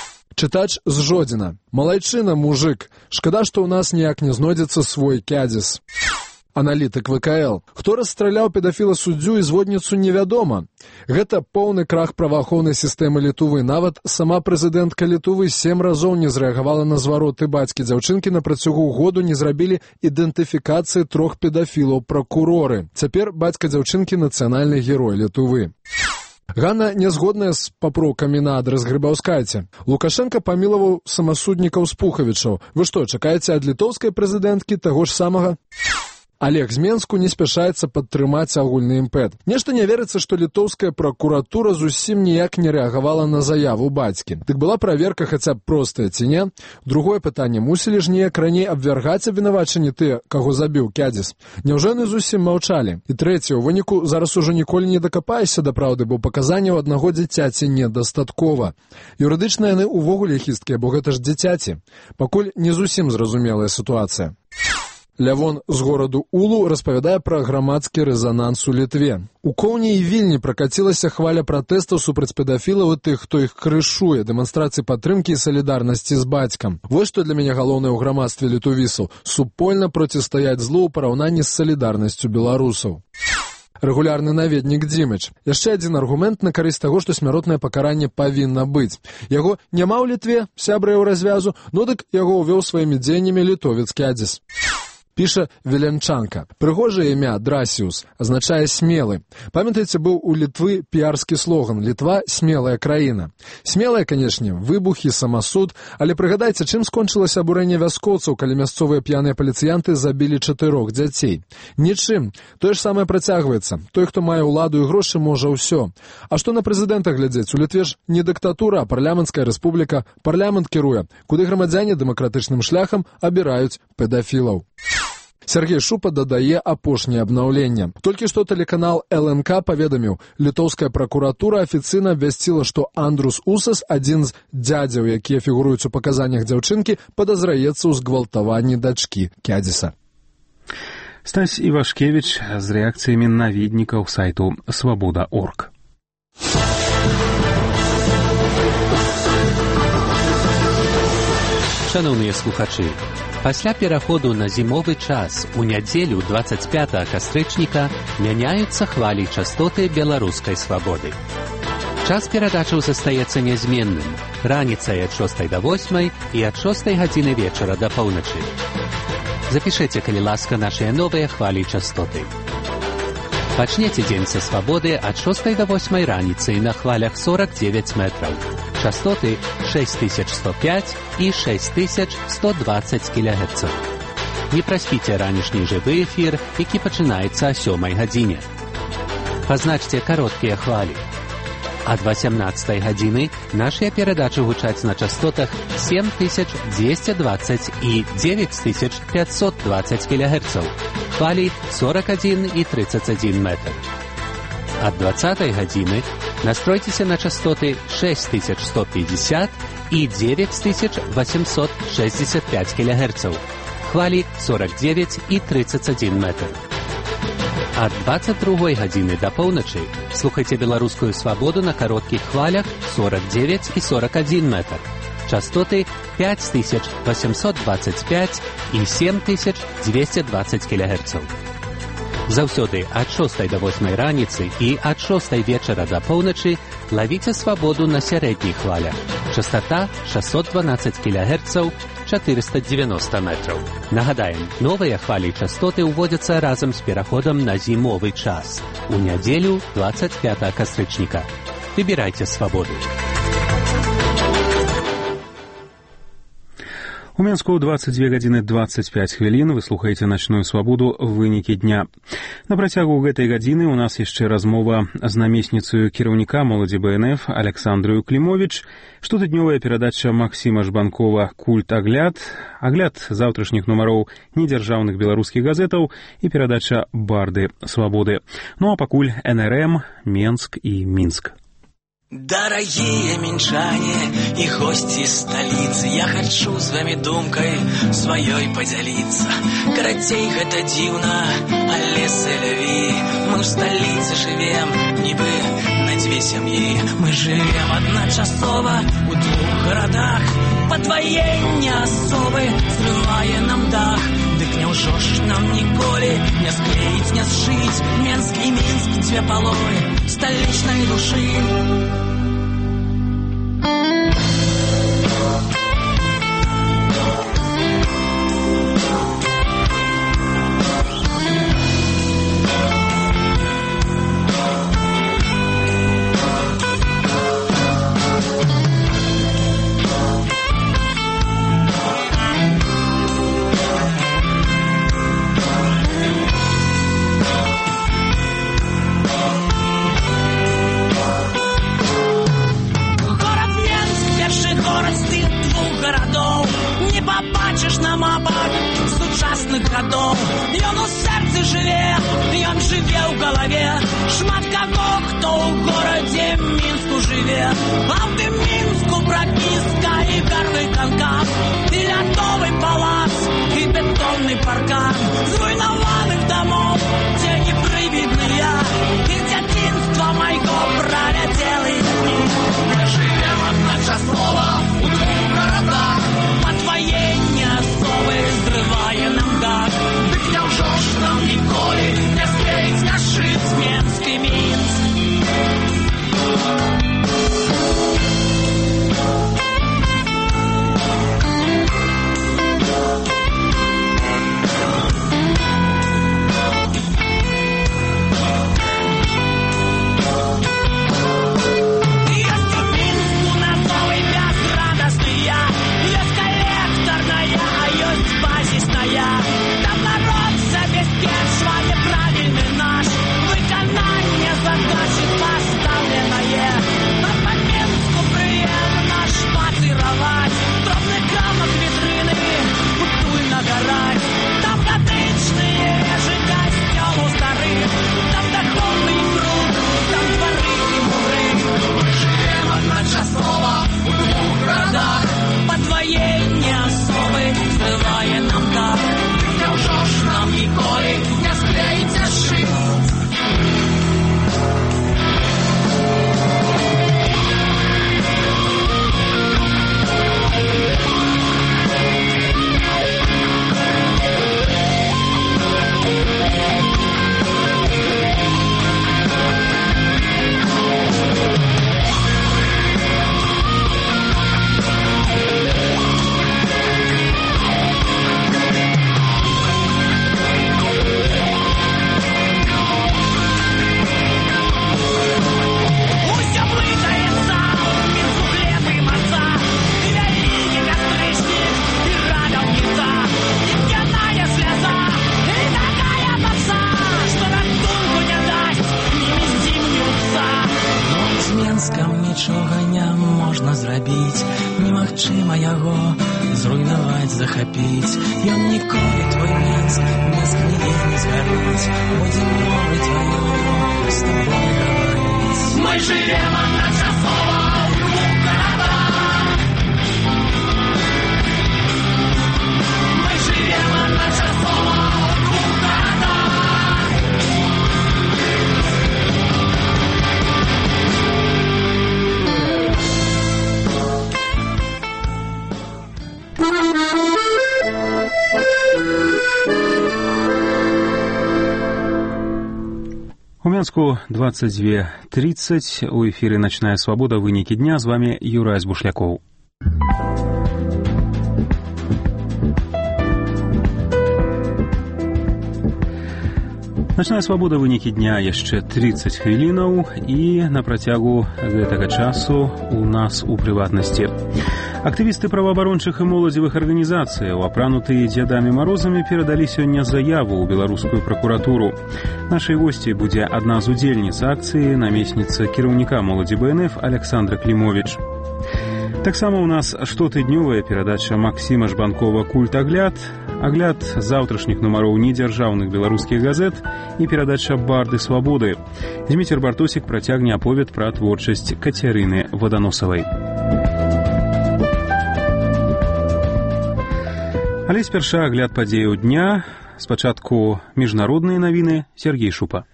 Чытач з Жодзіна. Малайчына, мужык. Шкада, што ў нас ніяк не знойдзецца свой Кядзіс. Аналітык вэ ка эл. Хто расстраляў педафіла суддзю і зводніцу, невядома. Гэта поўны крах праваахоўнай сістэмы Літувы. Нават сама прэзідэнтка Літувы сем разоў не зрэагавала на звароты бацькі дзяўчынкі, на працягу году не зрабілі ідэнтыфікацыі трох педафілаў пракуроры. Цяпер бацька дзяўчынкі нацыянальны герой Літувы. Ганна не згодная з папрокамі на адрас Грыбаўскайце. Лукашенка памілаваў самасуднікаў з Пухавічаў. Вы што, чакаеце ад літоўскай прэзідэнткі таго ж самага? Олег з Менску не спяшаецца падтрымаць агульны імпэт. Нешта не верыцца, што літоўская пракуратура зусім ніяк не рэагавала на заяву бацькі. Дык была праверка хаця б простая ці не? Другое пытанне, мусілі ж неяк раней абвяргаць абвінавачанні тыя, каго забіў Кядзіс? Няўжо яны зусім маўчалі? І трэцяе, у выніку зараз ужо ніколі не дакапаешся да праўды, бо паказанняў аднаго дзіцяці недастаткова. Юрыдычна яны ўвогуле хісткія, бо гэта ж дзіцяці. Пакуль не зусім зразумелая сітуацыя. Лявон з гораду Улу распавядае пра грамадскі рэзананс у Літве. У Коўні і Вільні пракацілася хваля пратэстаў супраць педафілаў і тых, хто іх крышуе, дэманстрацыі падтрымкі і салідарнасці з бацькам. Вось што для мяне галоўнае ў грамадстве літувісаў – супольна процістаяць злу ў параўнанні з салідарнасцю беларусаў. Рэгулярны наведнік Дзімыч. Яшчэ адзін аргумент на карысць таго, што смяротнае пакаранне павінна быць. Яго няма ў Літве, сябра ў развязу, ну дык яго ўвёў сваімі дзеяннямі літовец Кядзіс. Піша Веленчанка. Прыгожае імя Драсіус азначае смелы. Памятаеце, быў у Літвы піярскі слоган «Літва – смелая краіна». Смелая, канешне, выбухі, самасуд, але прыгадайце, чым скончылася абурэнне вяскоўцаў, калі мясцовыя п'яныя паліцыянты забілі чатырох дзяцей. Нічым. Тое ж самае працягваецца. Той, хто мае ўладу і грошы, можа ўсё. А што на прэзідэнта глядзець? У Літве ж не дыктатура, а парламенцкая рэспубліка. Парламент кіруе, куды грамадзяне дэмакратычным шляхам абіраюць педафілаў. Сергей Шупа дадае апошняе абнаўленне. Толькі што тэлеканал эл эн ка паведаміў, літоўская пракуратура афіцыйна абвясціла, што Андрус Усас, адзін з дзядзяў, якія фігуруюць у паказаннях дзяўчынкі, падазраецца ў згвалтаванні дачкі Кядзіса. Стась Івашкевіч з рэакцыямі наведнікаў сайту свабода точка орг. Шановныя слухачы, пасля пераходу на зімовы час у нядзелю двадцать пятага кастрычніка мяняюцца хвалі частоты беларускай свабоды. Час перадачаў застаецца нязменным, раніцай ад шостай да восьмай і ад шостай гадзіны вечара да паўначы. Запішыце, калі ласка, нашыя новыя хвалі частоты. Пачнеце дзень са свабоды ад шостай да восьмай раніцы на хвалях сорок девять метраў. Частоты шесть тысяч сто пять і шесть тысяч сто двадцать кілогерцаў. Не праспіце ранішні жывы эфір, які пачынаецца о сёмай гадзіне. Пазначце кароткія хвалі. Ад васямнаццатай гадзіны нашыя перадачы гучаць на частотах сем тысяч дзвесце дваццаць і дзевяць тысяч пятьсот двадцать кілогерцаў, хвалі сорок один і тридцать один метр. Ад двадцатай гадзіны настройцеся на частоты шесть тысяч сто пятьдесят і девять тысяч восемьсот шестьдесят пять кілогерцаў, хвалі сорок девять і тридцать один метр. Ад двадцать другой гадзіны да поўначы слухайце беларускую свабоду на кароткіх хвалях сорок девять і сорок один метр. Частоты пять тысяч восемьсот двадцать пять і семь тысяч двести двадцать кілогерцаў. Заўсёды ад шостай да восьмай раніцы і ад шостай вечара да поўначы лавіце свабоду на сярэдніх хвалях. Частота шестьсот двенадцать кілогерцаў, четыреста девяносто метров. Нагадаем, новыя хвалі частоты ўводзяцца разам з пераходам на зімовы час. У нядзелю двадцать пятага кастрычніка. Выбірайце свабоду. У Мінску двадцать две гадзіны двадцать пять хвілін. Вы слухаеце начную свабоду вынікі дня. На працягу гэтай гадзіны у нас яшчэ размова з намесніцаю кіраўніка моладзі бэ эн эф Александрою Клімовіч, штотыднёвая перадача Максіма Жбанкова «Культ-агляд», агляд заўтрашніх нумароў недзяржаўных беларускіх газетаў і перадача «Барды свабоды». Ну а пакуль эн эр эм, Менск і Мінск. Дорогие мінчане і гости столицы, я хочу з вами думкой сваёй подзяліцца. Карацей, гэта дзіўна, але сэляві. Мы в столице живем, нібы на дзве сям'і. Мы живем адначасова у двух городах. Подвоенне асобы зрывае нам дах. Дык няўжо ж нам ніколі не склеіць, не сшыць Менск і Мінск, дзве паловы сталічнай душы. Гадоў. Ён у сэрцы жыве, ён жыве ў галаве. Шмат каго, хто ў горадзе Мінску жыве. А ў тым Мінску прапіска і гарны канкан, і лядовы палац, і бетонны паркан. Зруйнаваных дамоў, дзе не прывідныя, і дзяцінства майго праляцелы дні. Мы жывем адначасова у двух гарадах. Падваенне асобы зрывае нам дах. Дык няўжо ж нам ніколі не склеіць, не сшыць Менск і Мінск. узяць, захапіць. Ён ніколі твой Мінск не згніе, не звярнуць. Будзем мовы тваёй з тобой гаварыць. Мы живем адначасова ў двух гарадах. Мы живем адначасова ў двух гарадах. У Мінску двадцать два тридцать. У эфире «Ночная свобода». Вынікі дня. З вами Юрай Бушляков. «Ночная свобода», вынікі дня, яшчэ тридцать хвілінаў, і на працягу гэтага часу у нас у прыватнасці. Актывісты праваабарончых і моладзевых арганізацыяў, апранутыя Дзядамі Марозамі, перадалі сёння заяву ў беларускую пракуратуру. Нашай госцей будзе адна з удзельніц акцыі, намесніца кіраўніка моладзі Бэ Эн Эф Александра Клімовіч. Таксама ў нас штотыднёвая перадача Максіма Жбанкова «Культагляд», агляд заўтрашніх нумароў недзяржаўных беларускіх газет і перадача «Барды свабоды». Зміцер Бартосік працягне аповед пра творчасць Кацярыны Ваданосавай. Але спярша агляд падзеяў дня. Спачатку міжнародныя навіны. Сергей Шупа.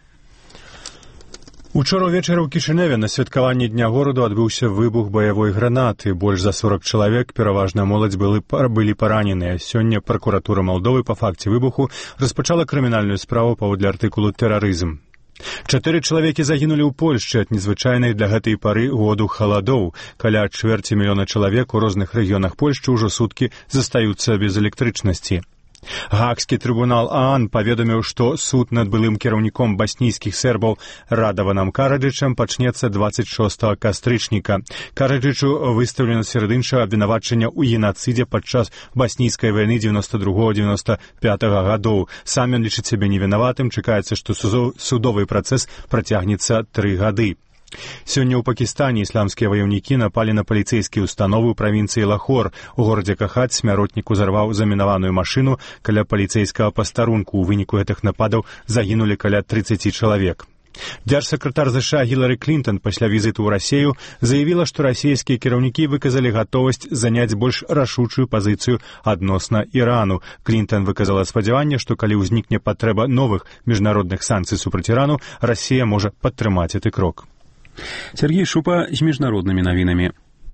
Учора ўвечары ў Кішыневе на святкаванні Дня гораду адбыўся выбух баявой гранаты. Больш за сорок чалавек, пераважна моладзь, былі, былі параненыя. Сёння пракуратура Малдовы па факце выбуху распачала крымінальную справу паводле артыкулу «Тэрарызм». Чатыры чалавекі загінулі ў Польшчы ад незвычайных для гэтай пары году халадоў. Каля чвэрці мільёна чалавек у розных рэгіёнах Польшчы ўжо суткі застаюцца без электрычнасці. Гаагскі трыбунал ААН паведаміў, што суд над былым кіраўніком баснійскіх сербаў Радаванам Караджычам пачнецца двадцать шостага кастрычніка. Караджычу выстаўлена сярод іншага абвінавачання ў генацыдзе падчас баснійскай вайны дзевяносто другога дзевяносто пятага гадоў. Сам ён лічыць сябе невінаватым, чакаецца, што судовы працэс працягнецца тры гады. Сёння ў Пакістане ісламскія ваяўнікі напалі на паліцэйскія ўстановы ў правінцыі Лахор. У горадзе Кахат смяротнік узарваў замінаваную машыну каля паліцэйскага пастарунку. У выніку гэтых нападаў загінулі каля тридцати чалавек. Дзяржсакратар ЗША Гілары Клінтон пасля візіту ў Расію заявіла, што расійскія кіраўнікі выказалі гатовасць заняць больш рашучую пазіцыю адносна Ірану. Клінтон выказала спадзяванне, што калі ўзнікне патрэба новых міжнародных санкцый супраць Ірану, Расія можа падтрымаць гэты крок. Сергей Шупа з міжнароднымі навінамі.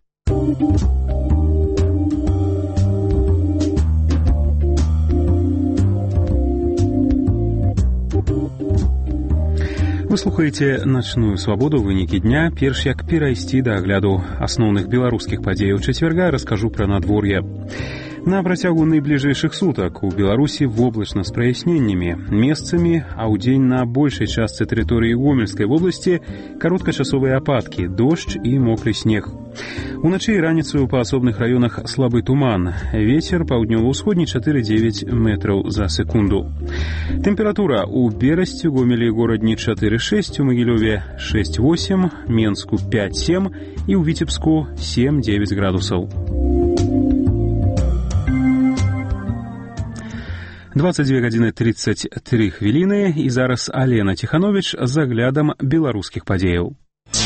Вы слухаеце «Начную свабоду», вынікі дня. Перш як перайсці да агляду асноўных беларускіх падзеяў чацвярга, раскажу пра надвор'е. На працягу найбліжэйшых сутак у Беларусі воблачна з праясненнямі. Месцамі, а ўдзень на большай частцы тэрыторыі Гомельскай вобласці кароткачасовыя ападкі, дождж і мокры снег. Уначы і раніцаю па асобных раёнах слабы туман. Вецер паўднёва-ўсходні чатыры дзевяць метраў за секунду. Тэмпература ў Берасці, Гомелі, горадні чатыры шэсць, у Магілёве шэсць восемь, Менску пять семь і ў Віцебску сем дзевяць градусаў. двадцать две гадзіны тридцать три хвіліны, і зараз Алена Ціхановіч з аглядам беларускіх падзеяў.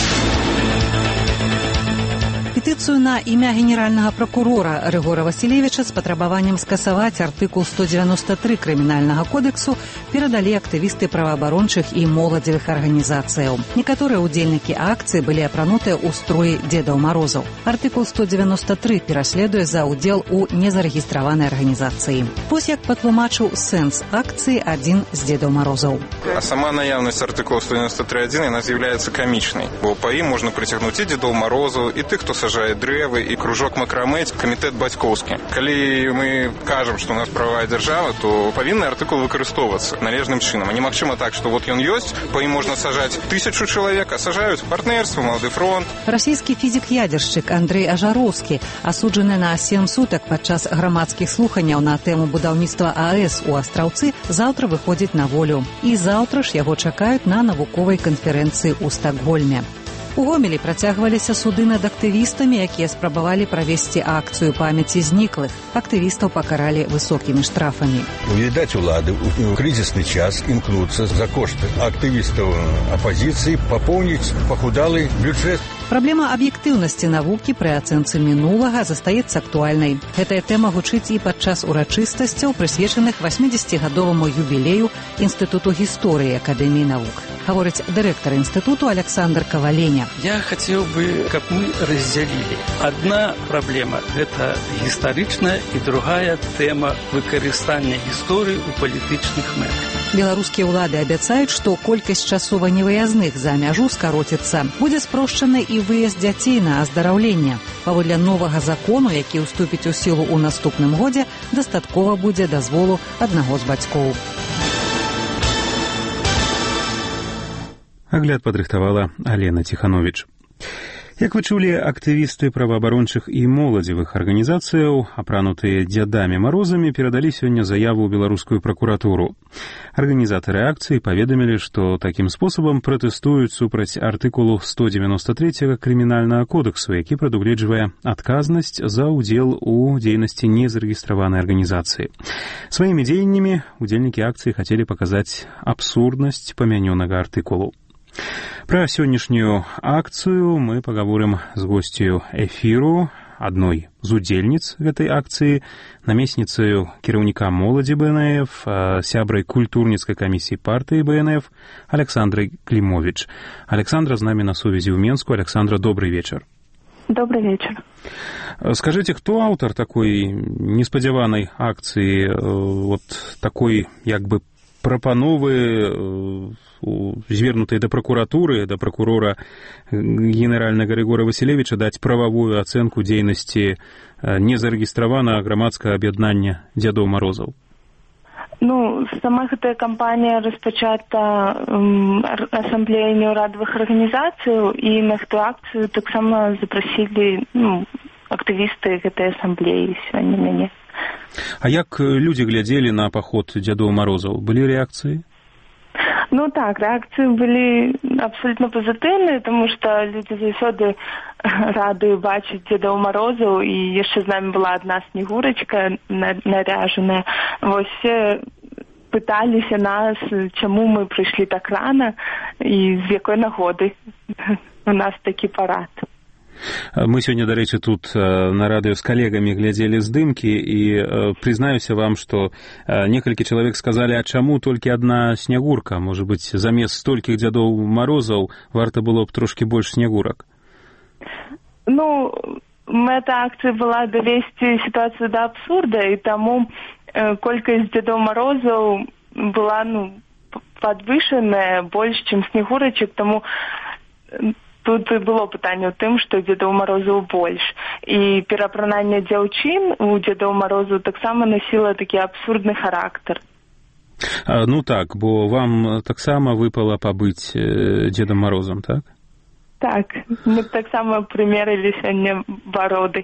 Петыцыю на імя генеральнага прокурора Рыгора Васілевіча з патрабаваннем скасаваць артыкул сто девяносто три крымінальнага кодексу перадалі актывісты праваабарончых і моладзевых арганізацыяў. Некаторыя ўдзельнікі акцыі былі апранутыя ў строі Дзедаў Марозаў. Артыкул сто девяносто три пераследуе за ўдзел у незарэгістраванай арганізацыі. Вось як патлумачыў сэнс акцыі адзін з Дзедаў Марозаў. А сама наявность артыкула сто девяносто три один она з'яўляецца камічнай, бо па ім можна прыцягнуць і Дзедоў Марозаў, і тых, хто сажае дрэвы, і кружок Макрамэ, камітэт бацькоўскі. Калі мы кажам, што у нас прававая дзяржава, то павінны артыкул выкарыстоўвацца належным чынам. А немагчыма так, што вот ён ёсць, па ім можна сажаць тысячу чалавек, а сажаюць партнерства, Малады фронт. Расійскі фізік-ядершчык Андрэй Ажароўскі, асуджаны на сем сутак падчас грамадскіх слуханняў на тэму будаўніцтва АЭС у Астраўцы, заўтра выходзіць на волю. І заўтра ж яго чакаюць на навуковай канферэнцыі ў Стакгольме. У Гомелі працягваліся суды над актывістамі, якія спрабавалі правесці акцыю памяці зніклых. Актывістаў пакаралі высокімі штрафамі. Відаць, улады ў крызісны час імкнуцца за кошт актывістаў апазіцыі папоўніць пахудалы бюджэт. Праблема аб'ектыўнасці навукі пры ацэнцы мінулага застаецца актуальнай. Гэтая тэма гучыць і падчас урачыстасцяў, прысвечаных васьмідзесяцігадоваму юбілею Інстытуту гісторыі Акадэміі навук. Гаворыць дырэктар інстытуту Александр Коваленя. Я хотел бы, как мы разделили. Одна проблема – это гістарычная, и другая тема выкарыстання гісторыі ў палітычных мэтах. Беларускія ўлады абяцаюць, што колькасць часова невыязных за мяжу скароціцца. Будзе спрошчаны і выезд дзяцей на аздараўленне. Паводле новага закону, які ўступіць у сілу ў наступным годзе, дастаткова будзе дазволу аднаго з бацькоў. Агляд падрыхтавала Алена Ціхановіч. Як вы чулі, актывісты праваабарончых і моладзевых арганізацыяў, апранутыя дзядамі Марозамі, перадалі сёння заяву ў беларускую пракуратуру. Арганізатары акцыі паведамілі, што такім спосабам пратэстуюць супраць артыкулу сто дзевяносто трэцяга крымінальнага кодексу, які прадугледжвае адказнасць за ўдзел у дзейнасці незарэгістраванай арганізацыі. Сваімі дзеяннямі удзельнікі акцыі хацелі паказаць абсурднасць памянёнага артыкулу. Пра сённяшнюю акцыю мы пагаворым з госцю эфіру, адной з удзельніц гэтай акцыі, намесніцаю кіраўніка моладзі БНФ, сябрай культурніцкай камісіі партыі БНФ Александрай Клімовіч. Александра з намі на сувязі ў Менску. Александра, добрый вечар. Добрый вечер. Скажите, кто автор такой неспадзяванай акцыі, вот такой, як бы, прапановы, звернутыя да пракуратуры, да пракурора генеральнага Рыгора Васілевіча даць прававую ацэнку дзейнасці незарэгістраванага грамадскага аб'яднання дзядоў Марозаў? Ну, сама гэтая кампанія распачата асамблеяй неўрадавых арганізацыяў, і на гэтую акцыю таксама запрасілі ну, актывісты гэтай асамблеі сёння мяне. А як людзі глядзелі на паход дзядоў Марозаў? Былі рэакцыі? Ну так, рэакцыі былі абсолютна пазітыўныя, тому што людзі заўсёды рады бачыць дзедаў Марозаў, і яшчэ з намі была адна снегурачка наряжаная. Вось все пыталіся нас, чаму мы прыйшлі так рана і з якой нагоды у нас такі парад. Мы сёння, дарэчы, тут на радыё з калегамі глядзелі здымкі, і прызнаюся вам, што некалькі чалавек сказалі, а чаму толькі адна снягурка? Можа быць, замест столькіх дзядоў Марозаў варта было б трошкі больш снягурак? Ну, мэта акцыі была давесці сітуацыю да абсурда, і таму колькасць дзядоў Марозаў была ну, падвышаная больш, чым снегурачак, таму тут было пытанне ў тым, што дзедаў Марозаў больш. І перапрананне дзяўчын у дзедаў Марозаў таксама насіла такі абсурдны характар. А, ну так, бо вам таксама выпала пабыць дзедам Марозам, так? Так, мы таксама прымерылі сёння бароды.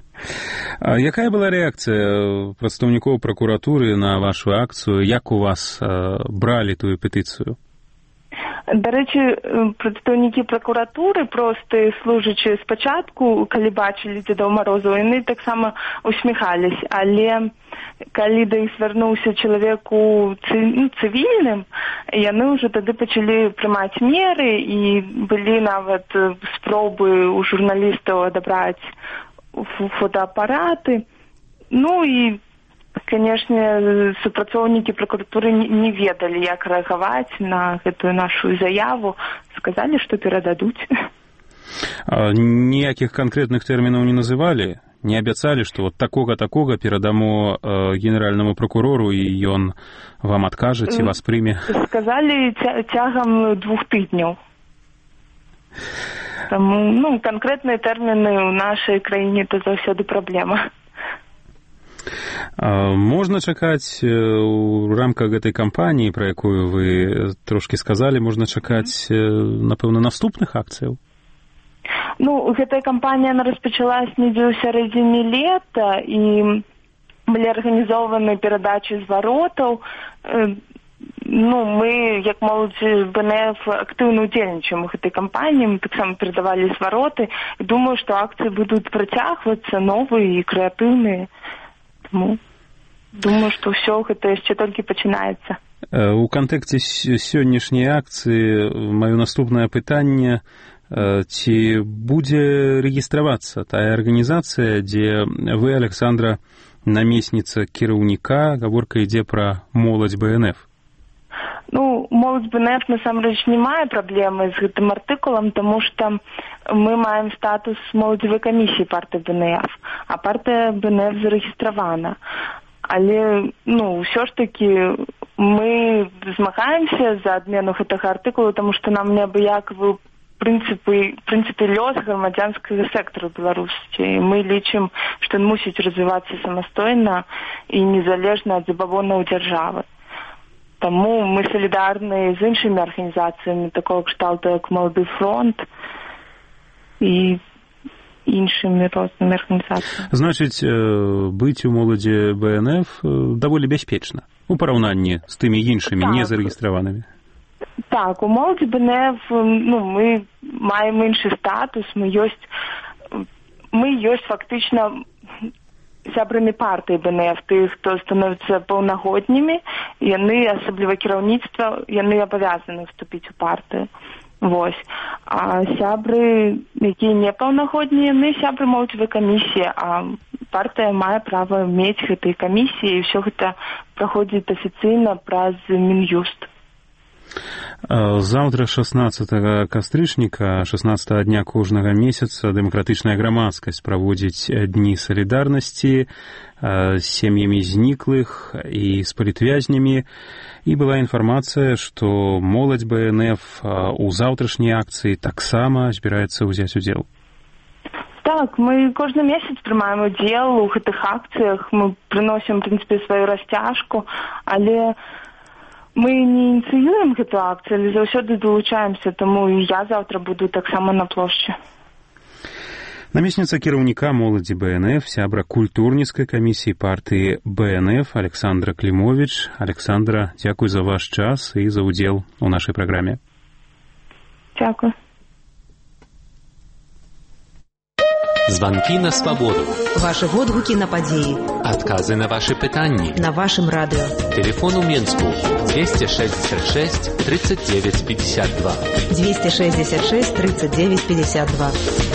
А якая была рэакцыя прадстаўнікоў пракуратуры на вашу акцыю? Як у вас бралі тую петыцыю? Дарэчы, прадстаўнікі пракуратуры, простыя служачыя спачатку, калі бачылі дзедоў Марозаў, яны таксама усміхаліся, але калі да іх звярнуўся чалавек у цывільным, яны ўжо тады пачалі прымаць меры, і былі нават спробы у журналістаў адабраць фотоапараты. Ну і конечно, супрацоўнікі пракуратуры не ведалі, як рэагаваць на гэтую нашу заяву. Сказалі, што перададуць. А ніякіх канкрэтных тэрмінаў не называлі? Не абяцалі, што вот такога-такога перадамо э, генеральнаму пракурору, і ён вам адкажа, ці вас прыме? Сказалі цягам двух тыдняў. Таму, ну, канкрэтныя тэрміны ў нашай краіне то заўсёды праблема. Можна чакаць у рамках гэтай кампаніі, пра якую вы трошкі сказалі, можна чакаць, напэўна, наступных акцыяў? Ну, гэтая кампанія распачалась недзе ў сярэдзіне лета, і былі арганізованы перадачы зваротаў. ну, мы, як моладзь БНФ, актыўна ўдзельнічаем у гэтай кампаніі, мы таксама перадавалі звароты, і думаю, што акцыі будуць працягвацца, новыя і крэатыўныя. Тому думаю, што ўсё гэта яшчэ толькі пачынаецца. У кантэксце сённяшняй акцыі маё наступнае пытанне: ці будзе рэгістравацца тая арганізацыя, дзе вы, Александра, намесніца кіраўніка, гаворка ідзе пра моладзь БНФ? Ну, моладзь БНФ насамрэч не мае праблемы з гэтым артыкулам, таму што мы маем статус моладзевай камісіі партыі БНФ, а партыя БНФ зарэгістравана. Але, ну, ўсё ж такі мы змагаемся за адмену гэтага артыкулу, таму што нам неабыякавы прынцыпы, прынцыпы лёс грамадзянскага сектару Беларусі. Мы лічым, што ён мусіць развівацца самастойна і незалежна ад забабонаў дзяржавы. Таму мы салідарны з іншымі арганізацыямі такого кшталту, як Малады фронт і іншымі рознымі арганізацыямі. Значыць, быць у моладзі БНФ даволі бяспечна у параўнанні з тымі іншымі, так, незарэгістраванымі. Так, у моладзі БНФ, ну, мы маем іншы статус, мы ёсць, мы ёсць фактычна сябрамі партыі БНФ, тых, хто становіцца паўнагоднімі, яны, асабліва кіраўніцтва, яны абавязаны вступіць у партыю. Вось. А сябры, якія не паўнагоднія, яны сябры моладзевай камісіі, а партыя мае права мець гэтай камісіі, і ўсё гэта праходзіць афіцыйна праз Мін'юст. Заўтра, шаснаццатага кастрычніка, шаснаццатага дня кожнага месяца, дэмакратычная грамадскасць праводзіць дні салідарнасці з сем'ямі зніклых і з палітвязнямі. І была інфармацыя, што моладзь БНФ у заўтрашняй акцыі таксама збіраецца ўзяць удзел. Так, мы кожны месяц прымаем удзел у гэтых акцыях, мы прыносім, в прынцыпе, сваю расцяжку, але мы не ініцыюем гэту акцыю, але заўсёды далучаемся, таму і я заўтра буду таксама на плошчы. Намесніца кіраўніка моладзі БНФ, сябра культурніцкай камісіі партыі БНФ Александра Клімовіч. Александра, дзякуй за ваш час і за ўдзел у нашай праграме. Дзякуй. Звонки на свободу. Ваши водгуки на падеи. Отказы на ваши пытанни. На вашем радио. Телефон у Минску двести шестьдесят шесть тридцать девять пятьдесят два. двести шестьдесят шесть тридцать девять пятьдесят два.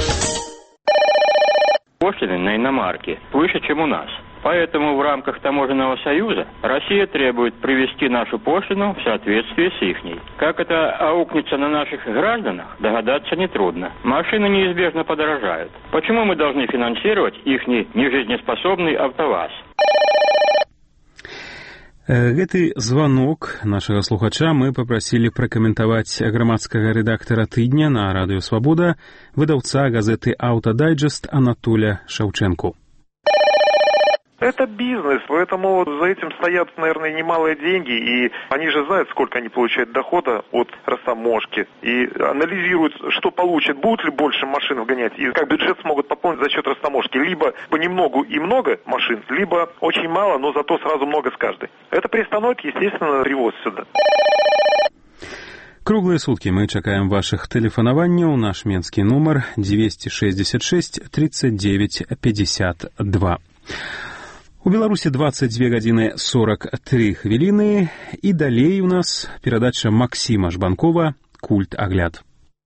Пошлины на иномарки выше, чем у нас. Поэтому в рамках Таможенного союза Россия требует привести нашу пошлину в соответствие с ихней. Как это аукнется на наших гражданах, догадаться нетрудно. Машины неизбежно подорожают. Почему мы должны финансировать ихний нежизнеспособный АвтоВАЗ? Гэты звонок нашага слухача мы попросили пракаментаваць грамадскага рэдактара тыдня на радыё «Свабода», выдаўца газеты «Аўтадайджэст» Анатоля Шаўчэнку. Это бизнес, поэтому за этим стоят, наверное, немалые деньги, и они же знают, сколько они получают дохода от растаможки, и анализируют, что получат, будут ли больше машин вгонять, и как бюджет смогут пополнить за счет растаможки. Либо понемногу и много машин, либо очень мало, но зато сразу много с каждой. Это приостановит, естественно, привоз сюда. Круглые сутки мы чакаем ваших тэлефанаванняў. Наш менскі нумар двести шестьдесят шесть тридцать девять пятьдесят два. У Беларусі двадцать две гадзіны сорок три хвіліны, і далей у нас перадача Максіма Жбанкова «Культ-агляд».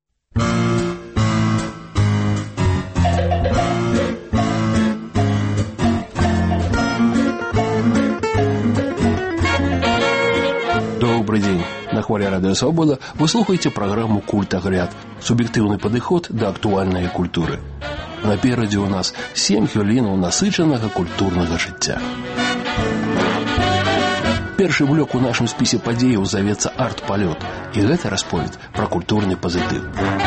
Добрый день. На хвале радио «Свобода» вы слухаете программу «Культ-агляд» – субъективный подход до актуальной культуры. Наперадзе у нас сем хвілінаў насычанага культурнага жыцця. Першы блок у нашым спісе падзеяў завецца «Арт-палёт», і гэта расповед пра культурны пазітыў.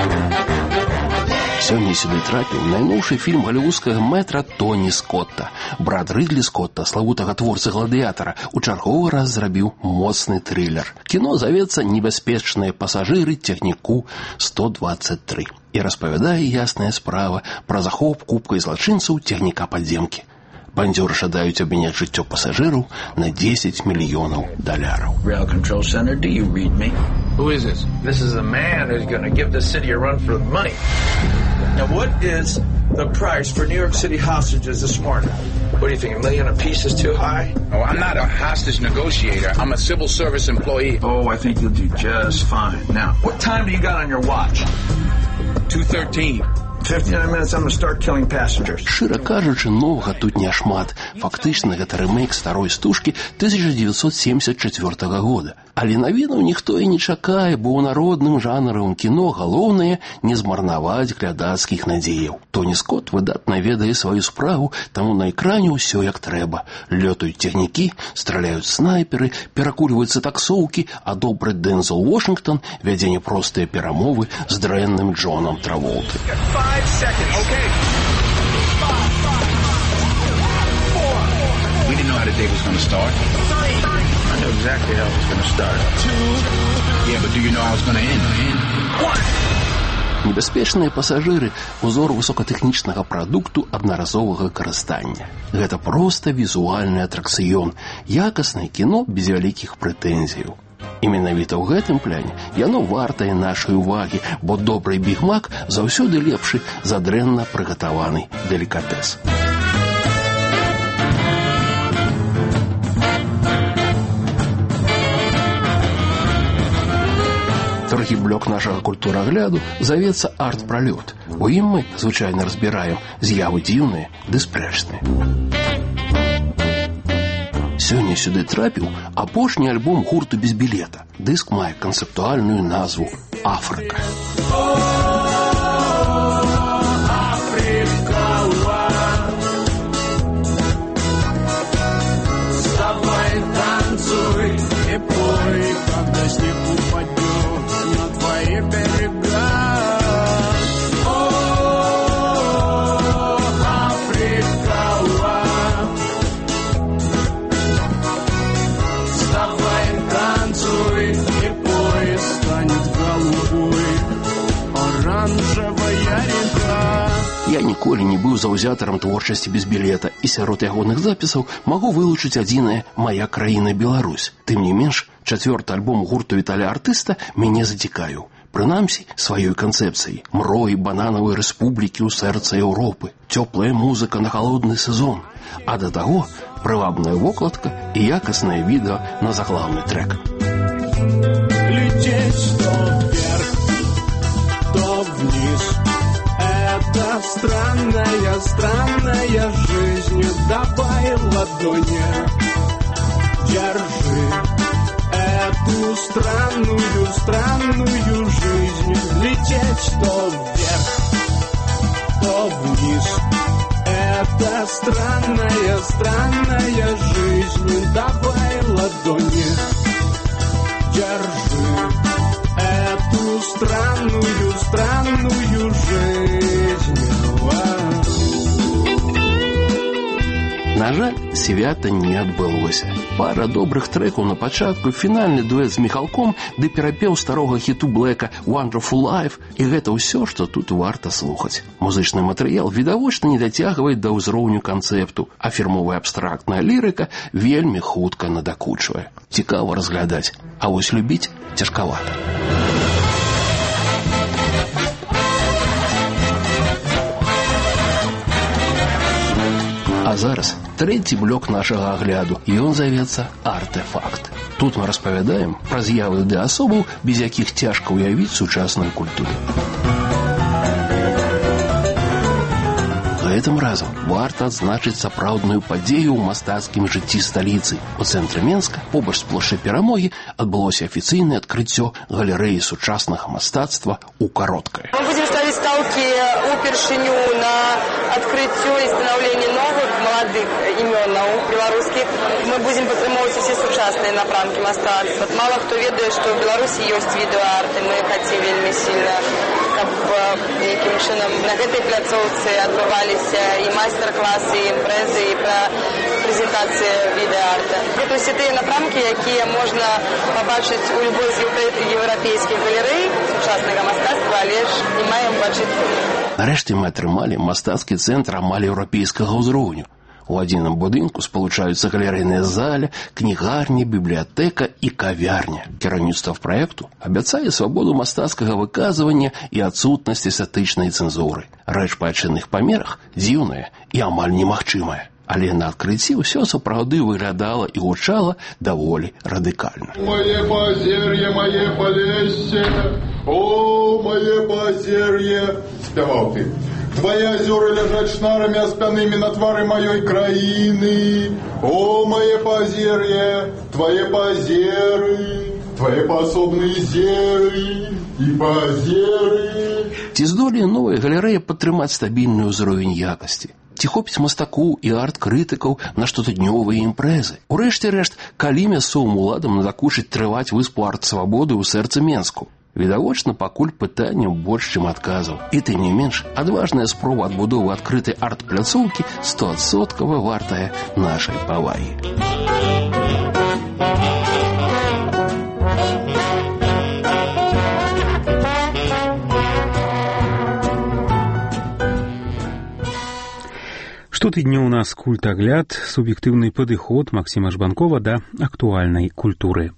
Сёння сюды трапіў найноўшы фільм галівудскага мэтра Тоні Скотта. Брат Рыдлі Скотта, славутага творцы «Гладыятара», у чарговы раз зрабіў моцны трылер. Кіно завецца «Небяспечныя пасажыры цягніку сто двадцать три» і распавядае ясная справа пра захоп купкай злачынцаў цягніка падземкі. Бандзёры жадаюць абмяняць жыццё пасажыраў на десять мільёнаў даляраў. Rail Control Center, do you read me? Who is this? This is the man who's going to give the city a run for the money. Now, what is the price for New York City hostages this morning? What do you think, a million a piece is too high? Oh, I'm not a hostage negotiator. I'm a civil service employee. Oh, I think you'll do just fine. Now, what time do you got on your watch? two thirteen. fifty-nine minutes, I'm going to start killing passengers. Шчыра кажучы, новага тут няшмат. Фактычна, гэта рэмейк старой стужкі тысяча девятьсот семьдесят четвёртага года. Але навінаў ніхто і не чакае, бо ў народным жанравым кіно галоўнае не змарнаваць глядацкіх надзеяў. Тоні Скотт выдатна ведае сваю справу, таму на экране ўсё як трэба. Лётаюць цягнікі, страляюць снайперы, перакульваюцца таксоўкі, а добры Дензел Вашингтон вядзе няпростыя перамовы з дрэнным Джонам Траволтай. Five seconds. Okay. Five, five, four. We didn't know how the day was going to start. Three. I knew exactly how it was going to start. Two. Yeah, but do you know how it's going to end? One. Небяспечныя пасажыры – узор высокатэхнічнага прадукту аднаразовага карыстання. Гэта проста візуальны атракцыён, якаснае кіно без вялікіх прэтэнзіяў. І менавіта ў гэтым пляне яно вартае нашай увагі, бо добры бігмак заўсёды лепшы за дрэнна прыгатаваны делікатэс. Другі блок нашага культурагляду завецца арт-пралёт. У ім мы звычайна разбіраем з'явы дзіўныя ды спрэчныя. Сёння сюды трапіў апошні альбом гурту без білета. Дыск мае канцэптуальную назву «Афрыка». Я ніколі не быў заўзятарам творчасці без білета, і сярод ягоных запісаў магу вылучыць адзінае «Мая краіна Беларусь». Тым не менш, чацвёрты альбом гурту Віталя Артыста мяне зацікавіў. Прынамсі, сваёй канцэпцыяй. Мроі бананавай рэспублікі ў сэрцы Еўропы, цёплая музыка на халодны сезон. А да таго, прывабная вокладка і якаснае відэа на заглавны трэк. Лететь то вверх, то вниз. Это странная, странная жизнь. Давай ладони, держи эту странную, странную жизнь. Лететь то вверх, то вниз. Это странная, странная жизнь. Давай ладони, держи эту странную, странную жизнь. На жаль, свята не адбылося. Пара добрых трэкаў на пачатку, фінальны дуэт з Міхалком ды перапеў старога хіту Блэка «Wonderful Life», і гэта ўсё, што тут варта слухаць. Музычны матэрыял відавочна не дацягвае да ўзроўню канцэпту, а фірмовая абстрактная лірыка вельмі хутка надакучвае. Цікава разглядаць, а вось любіць цяжкавата. А зараз трэці блок нашага агляду, і ён завецца «Артэфакт». Тут мы распавядаем пра з'явы ды асобаў, без якіх цяжка ўявіць сучасную культуру. Гэтым разам варта адзначыць сапраўдную падзею ў мастацкім жыцці сталіцы. У цэнтры Менска, побач з плошчай Перамогі, адбылося афіцыйнае адкрыццё галерэі сучаснага мастацтва ў Кароткае. Мы будем ставить ставки упершыню на открытие и становление новых молодых имен наук белорусских. Мы будем падтрымоўваць усе сучасныя напрамкі мастацтва. Мало кто ведае, што ў Беларусі ёсць відэоарты. Мы хацім вельмі сильно, каб нейкім чынам на гэтай пляцоўцы адбываліся і майстар-класы, і імпрэзы, і пра прэзентацыі відэоарта. Гэта ўсе тыя напрамкі, якія можна пабачыць у любой з еўрапейскіх галерэй сучаснага мастацтва, але ж не маем бачыць. Нарэшце мы атрымалі мастацкі цэнтр амаль еўрапейскага ўзроўню. У адзіным будынку спалучаюцца галерэйная заля, кнігарня, бібліятэка і кавярня. Кіраўніцтва праекту абяцае свабоду мастацкага выказвання і адсутнасць эстэтычнай цэнзуры. Рэч па адчынных памерах дзіўная і амаль немагчымая. Але на адкрыцці ўсё сапраўды выглядала і гучала даволі радыкальна. Мае пазер'е, мае палессе, о, мае пазер'е, спяваў ты. Твои озера лежат шнарами оспянными на твары моей краины. О, мое позерье, твои позеры, твои пособные зеры и позеры. Ці здолее новая галерэя падтрымаць стабільны ўзровень якасці? Ці хопіць мастаку і арт-крытыкаў на штотыднёвыя імпрэзы? Урэшце рэшт, калі мясцовым уладам надакучыць трываць выспу арт-свабоды ў сэрцы Менску? Відавочна, пакуль пытанняў больш, чым адказаў. І тым не менш, адважная спроба адбудовы адкрытай арт-пляцоўкі стоадсоткава вартая нашай павагі. Штотыдня у нас культагляд, суб'ектыўны падыход Максіма Жбанкова да актуальнай культуры.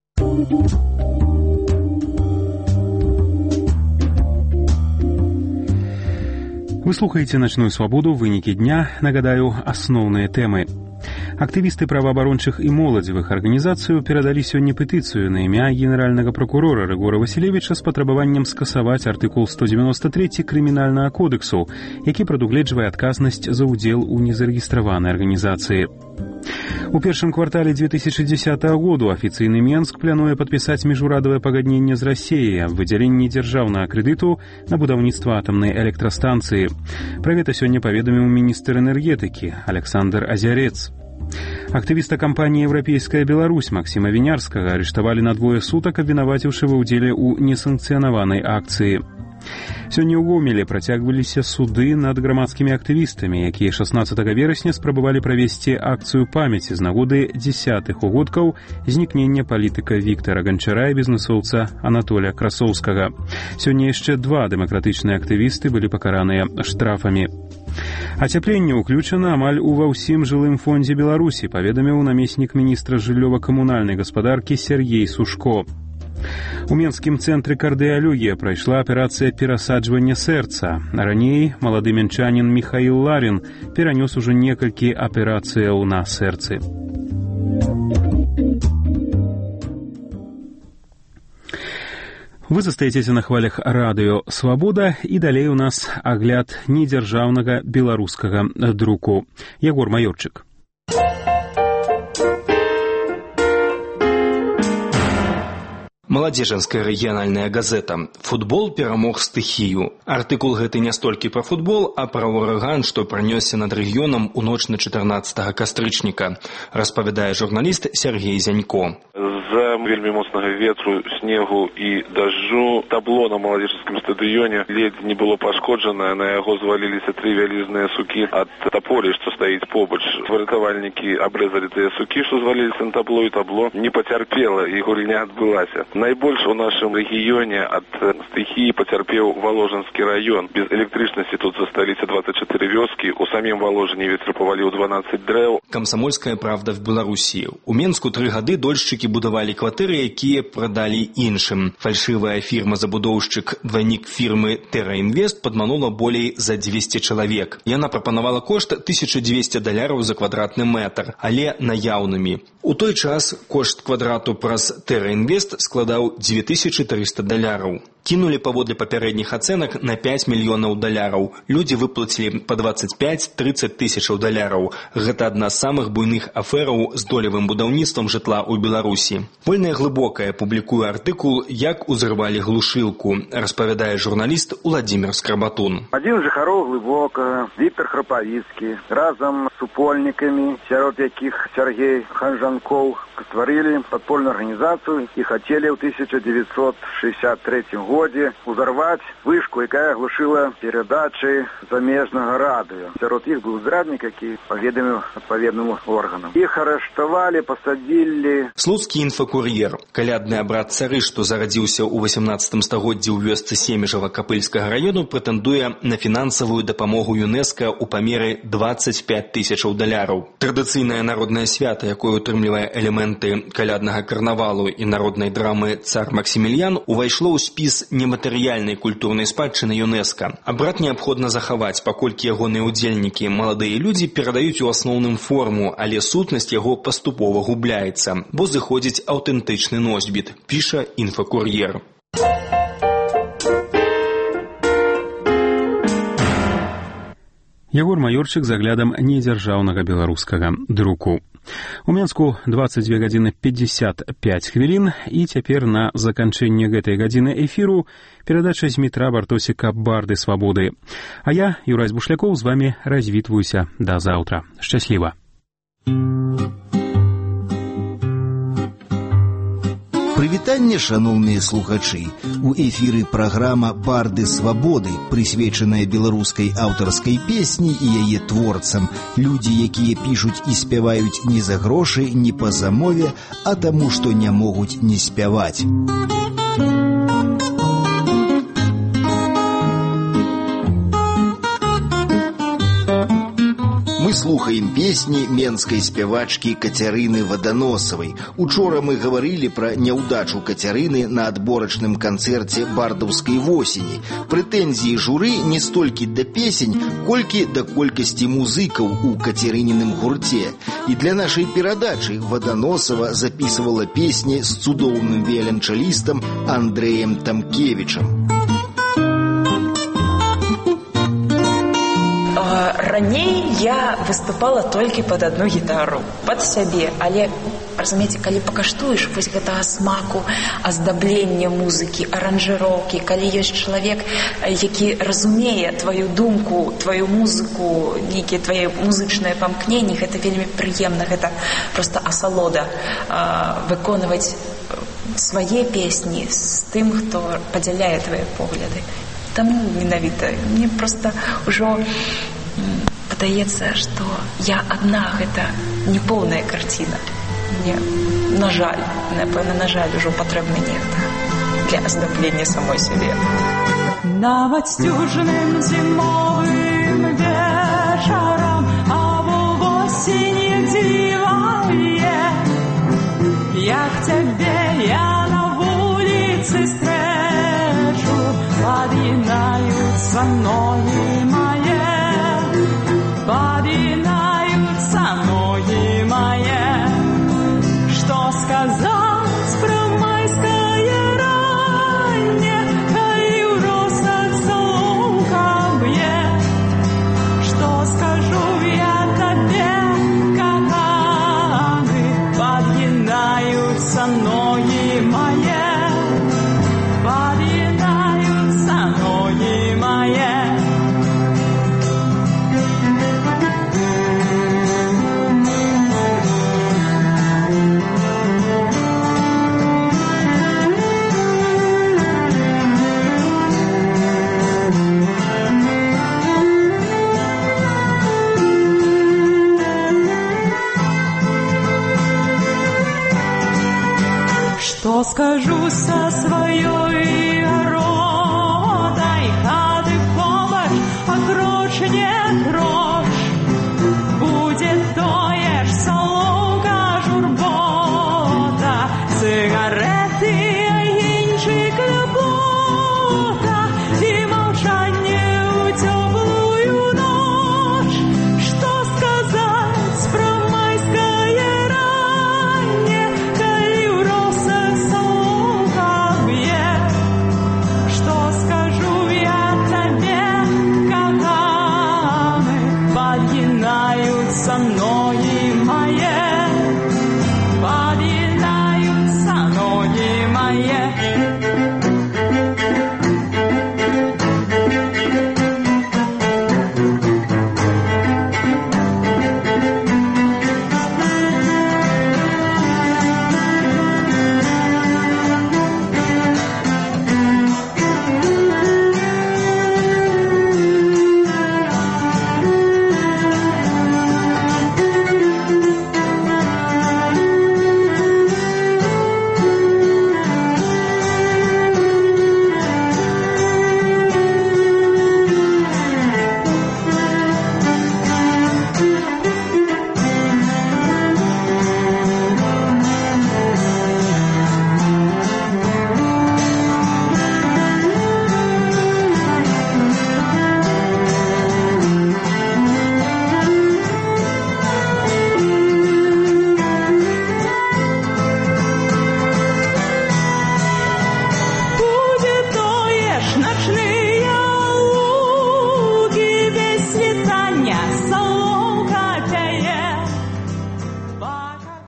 Вы слухаеце «Начную свабоду», вынікі дня, нагадаю, асноўныя тэмы. Актывісты праваабарончых і моладзевых арганізацый перадалі сёння петыцыю на імя генеральнага прокурора Рыгора Васілевіча з патрабаваннем скасаваць артыкул сто девяносто три крымінальнага кодексу, які прадугледжвае адказнасць за ўдзел у незарэгістраванай арганізацыі. У першым квартале две тысячи десятого году афіцыйны Менск плануе падпісаць міжурадавае пагадненне з Расіяй аб выдзяленні дзяржаўнага крэдыту на будаўніцтва атамнай электрастанцыі. Пра гэта сёння паведаміў міністр энергетыкі Александр Азярец. Актывіста кампаніі «Еўрапейская Беларусь» Максіма Вінярскага арыштавалі на двое сутак, абвінаваціўшы ва ўдзеле ў несанкцыянаванай акцыі. Сёння ў Гомелі працягваліся суды над грамадскімі актывістамі, якія шаснаццатага верасня спрабавалі правесці акцыю памяці з нагоды дзесятых угодкаў знікнення палітыка Віктара Ганчара і бізнэсоўца Анатолія Красоўскага. Сёння яшчэ два дэмакратычныя актывісты былі пакараныя штрафамі. Ацяпленне ўключана амаль ува ўсім жылым фондзе Беларусі, паведаміў намеснік міністра жыллёва-камунальнай гаспадаркі Сергей Сушко. У Менскім цэнтры кардыялогія прайшла аперацыя перасаджвання сэрца. Раней малады менчанін Михаил Ларин перанёс ужо некалькі аперацыяў на сэрцы. Вы застаецеся на хвалях радыё «Свабода», і далей у нас агляд недзяржаўнага беларускага друку. Ягор Маёрчык. Маладзежанская рэгіянальная газета. Футбол перамог стыхію. Артыкул гэты не столькі пра футбол, а пра ураган, што пранёсся над рэгіёнам у ноч на чатырнаццатага кастрычніка, распавядае журналіст Сергей Зянько. З-за вельмі моцнага ветру, снегу і дажджу табло на маладзежанскім стадыёне ледзь не было пашкоджанае, на яго зваліліся тры вялізныя сукі ад таполі, што стаіць побач. Выратавальнікі абрэзалі тыя сукі, што зваліліся на табло, і табло не пацярпела, і гульня адбылася. Найбольш у нашым рэгіёне ад стыхіі пацярпеў Воложанскі раён. Без электрычнасці тут засталіся двадцать четыре вёскі, у самім Воложані ветер паваліў дванаццаць дрэў. Камсамольская правда в Беларусі. У Менску тры гады дольшчыкі будавалі кватэры, якія прадалі іншым. Фальшывая фірма-забудоўшчык, двайнік фірмы Тэраінвест падманула болей за дзвесце чалавек. Яна прапанавала кошт тысяча дзвесце даляраў за квадратны метр, але наяўнымі. У той час кошт квадрату праз Тэраінвест складаў дзве тысячы трыста даляраў. Кінулі паводле папярэдніх ацэнак на пяць мільёнаў даляраў. Людзі выплацілі па двадцать пять - тридцать тысячаў даляраў. Гэта адна з самых буйных афераў з долевым будаўніцтвам жытла ў Беларусі. Вольная глыбокая публікуе артыкул «Як узрывалі глушылку», распавядае журналіст Уладзімір Скрабатун. Адзін з жыхароў глыбока, Віктор Храпавіцкі, разам з супольнікамі, сярод якіх Сергей Ханжанкоў, стварылі падпольную арганізацыю і хацелі ў тысяча девятьсот шестьдесят третьем годзе узорваць вышку, якая глушыла перадачы замежнага радыё. Сярод іх быў здраднік, які паведаміў адпаведным органам. Іх арыштавалі, пасадзілі. Слуцкі інфакур'ер. Калядны абрад цары, што зарадзіўся ў васямнаццатым стагоддзі ў вёсцы Семежава Капыльскага раёну, прэтэндуе на фінансавую дапамогу ЮНЕСКА ў памеры дваццаць пяць тысячаў даляраў. Традыцыйнае народнае свята, якое утрымлівае элементы каляднага карнавалу і народнай драмы «Цар Максіміліян», увайшло ў спіс нематэрыяльнай культурнай спадчыны ЮНЕСКА. Абрад неабходна захаваць, паколькі ягоныя удзельнікі, маладыя людзі, перадаюць у асноўным форму, але сутнасць яго паступова губляецца, бо зыходзіць аўтэнтычны носьбіт, піша інфакур'ер. Ягор Маёрчык з аглядам недзяржаўнага беларускага друку. У Менску дваццаць дзве гадзіны пятьдесят пять хвілін, і цяпер на заканчэнне гэтай гадзіны эфіру перадача з метра Бартосіка «Барды свабоды». А я, Юрай Бушлякоў, з вамі развітваюся да заўтра. Шчасліва. Прывітанне, шаноўныя слухачы. У эфіры праграма «Барды свабоды», прысвечаная беларускай аўтарскай песні і яе творцам. Людзі, якія пішуць і спяваюць не за грошы, не па замове, а таму, што не могуць не спяваць. Мы слухаем песні менскай спявачкі Кацярыны Ваданосавай. Учора мы гаварылі пра няўдачу Кацярыны на адборачным канцэрце бардаўскай восені. Прэтэнзіі журы не столькі да песень, колькі да колькасці музыкаў у Кацярыніным гурце. І для нашай перадачы Ваданосава запісывала песні з цудоўным віяланчалістам Андрэем Тамкевічам. Раней я выступала толькі пад одну гітару, пад сябе, але, разумееце, калі пакаштуеш вось гэтага смаку, аздаблення музыкі, аранжыроўкі, калі ёсць чалавек, які разумее тваю думку, тваю музыку, нейкія твае музычныя памкненні, гэта вельмі прыемна, гэта проста асалода выконваць свае песні з тым, хто падзяляе твае погляды. Таму менавіта мне проста ўжо падаецца, што я адна, гэта неполная карціна. Мне, на жаль, напэўна, на жаль, ужо патрэбны нехта для аздаблення самой сябе. Нават сцюжным зімовым вечарам або восені дзівае, як цябе я на вуліцы стрэчу, падгінаюцца ногі мае. Подинаются ноги мои. Что сказать про майское раннее, коли уросается лука бье? Что скажу я тебе, коканы? Подгинаются ноги мои. Подгинаются ноги мои. Что скажу со своей родой, хаты побач, а грош не грош. Будет тоєш солока журбота, сигарети, інший клепота, и молчание у теплую ночь. Что сказать про майское раннее, коли уроса солока бье? Что скажу я тебе, коканы? Подгинаются ноги мои, подгинаются ноги мои.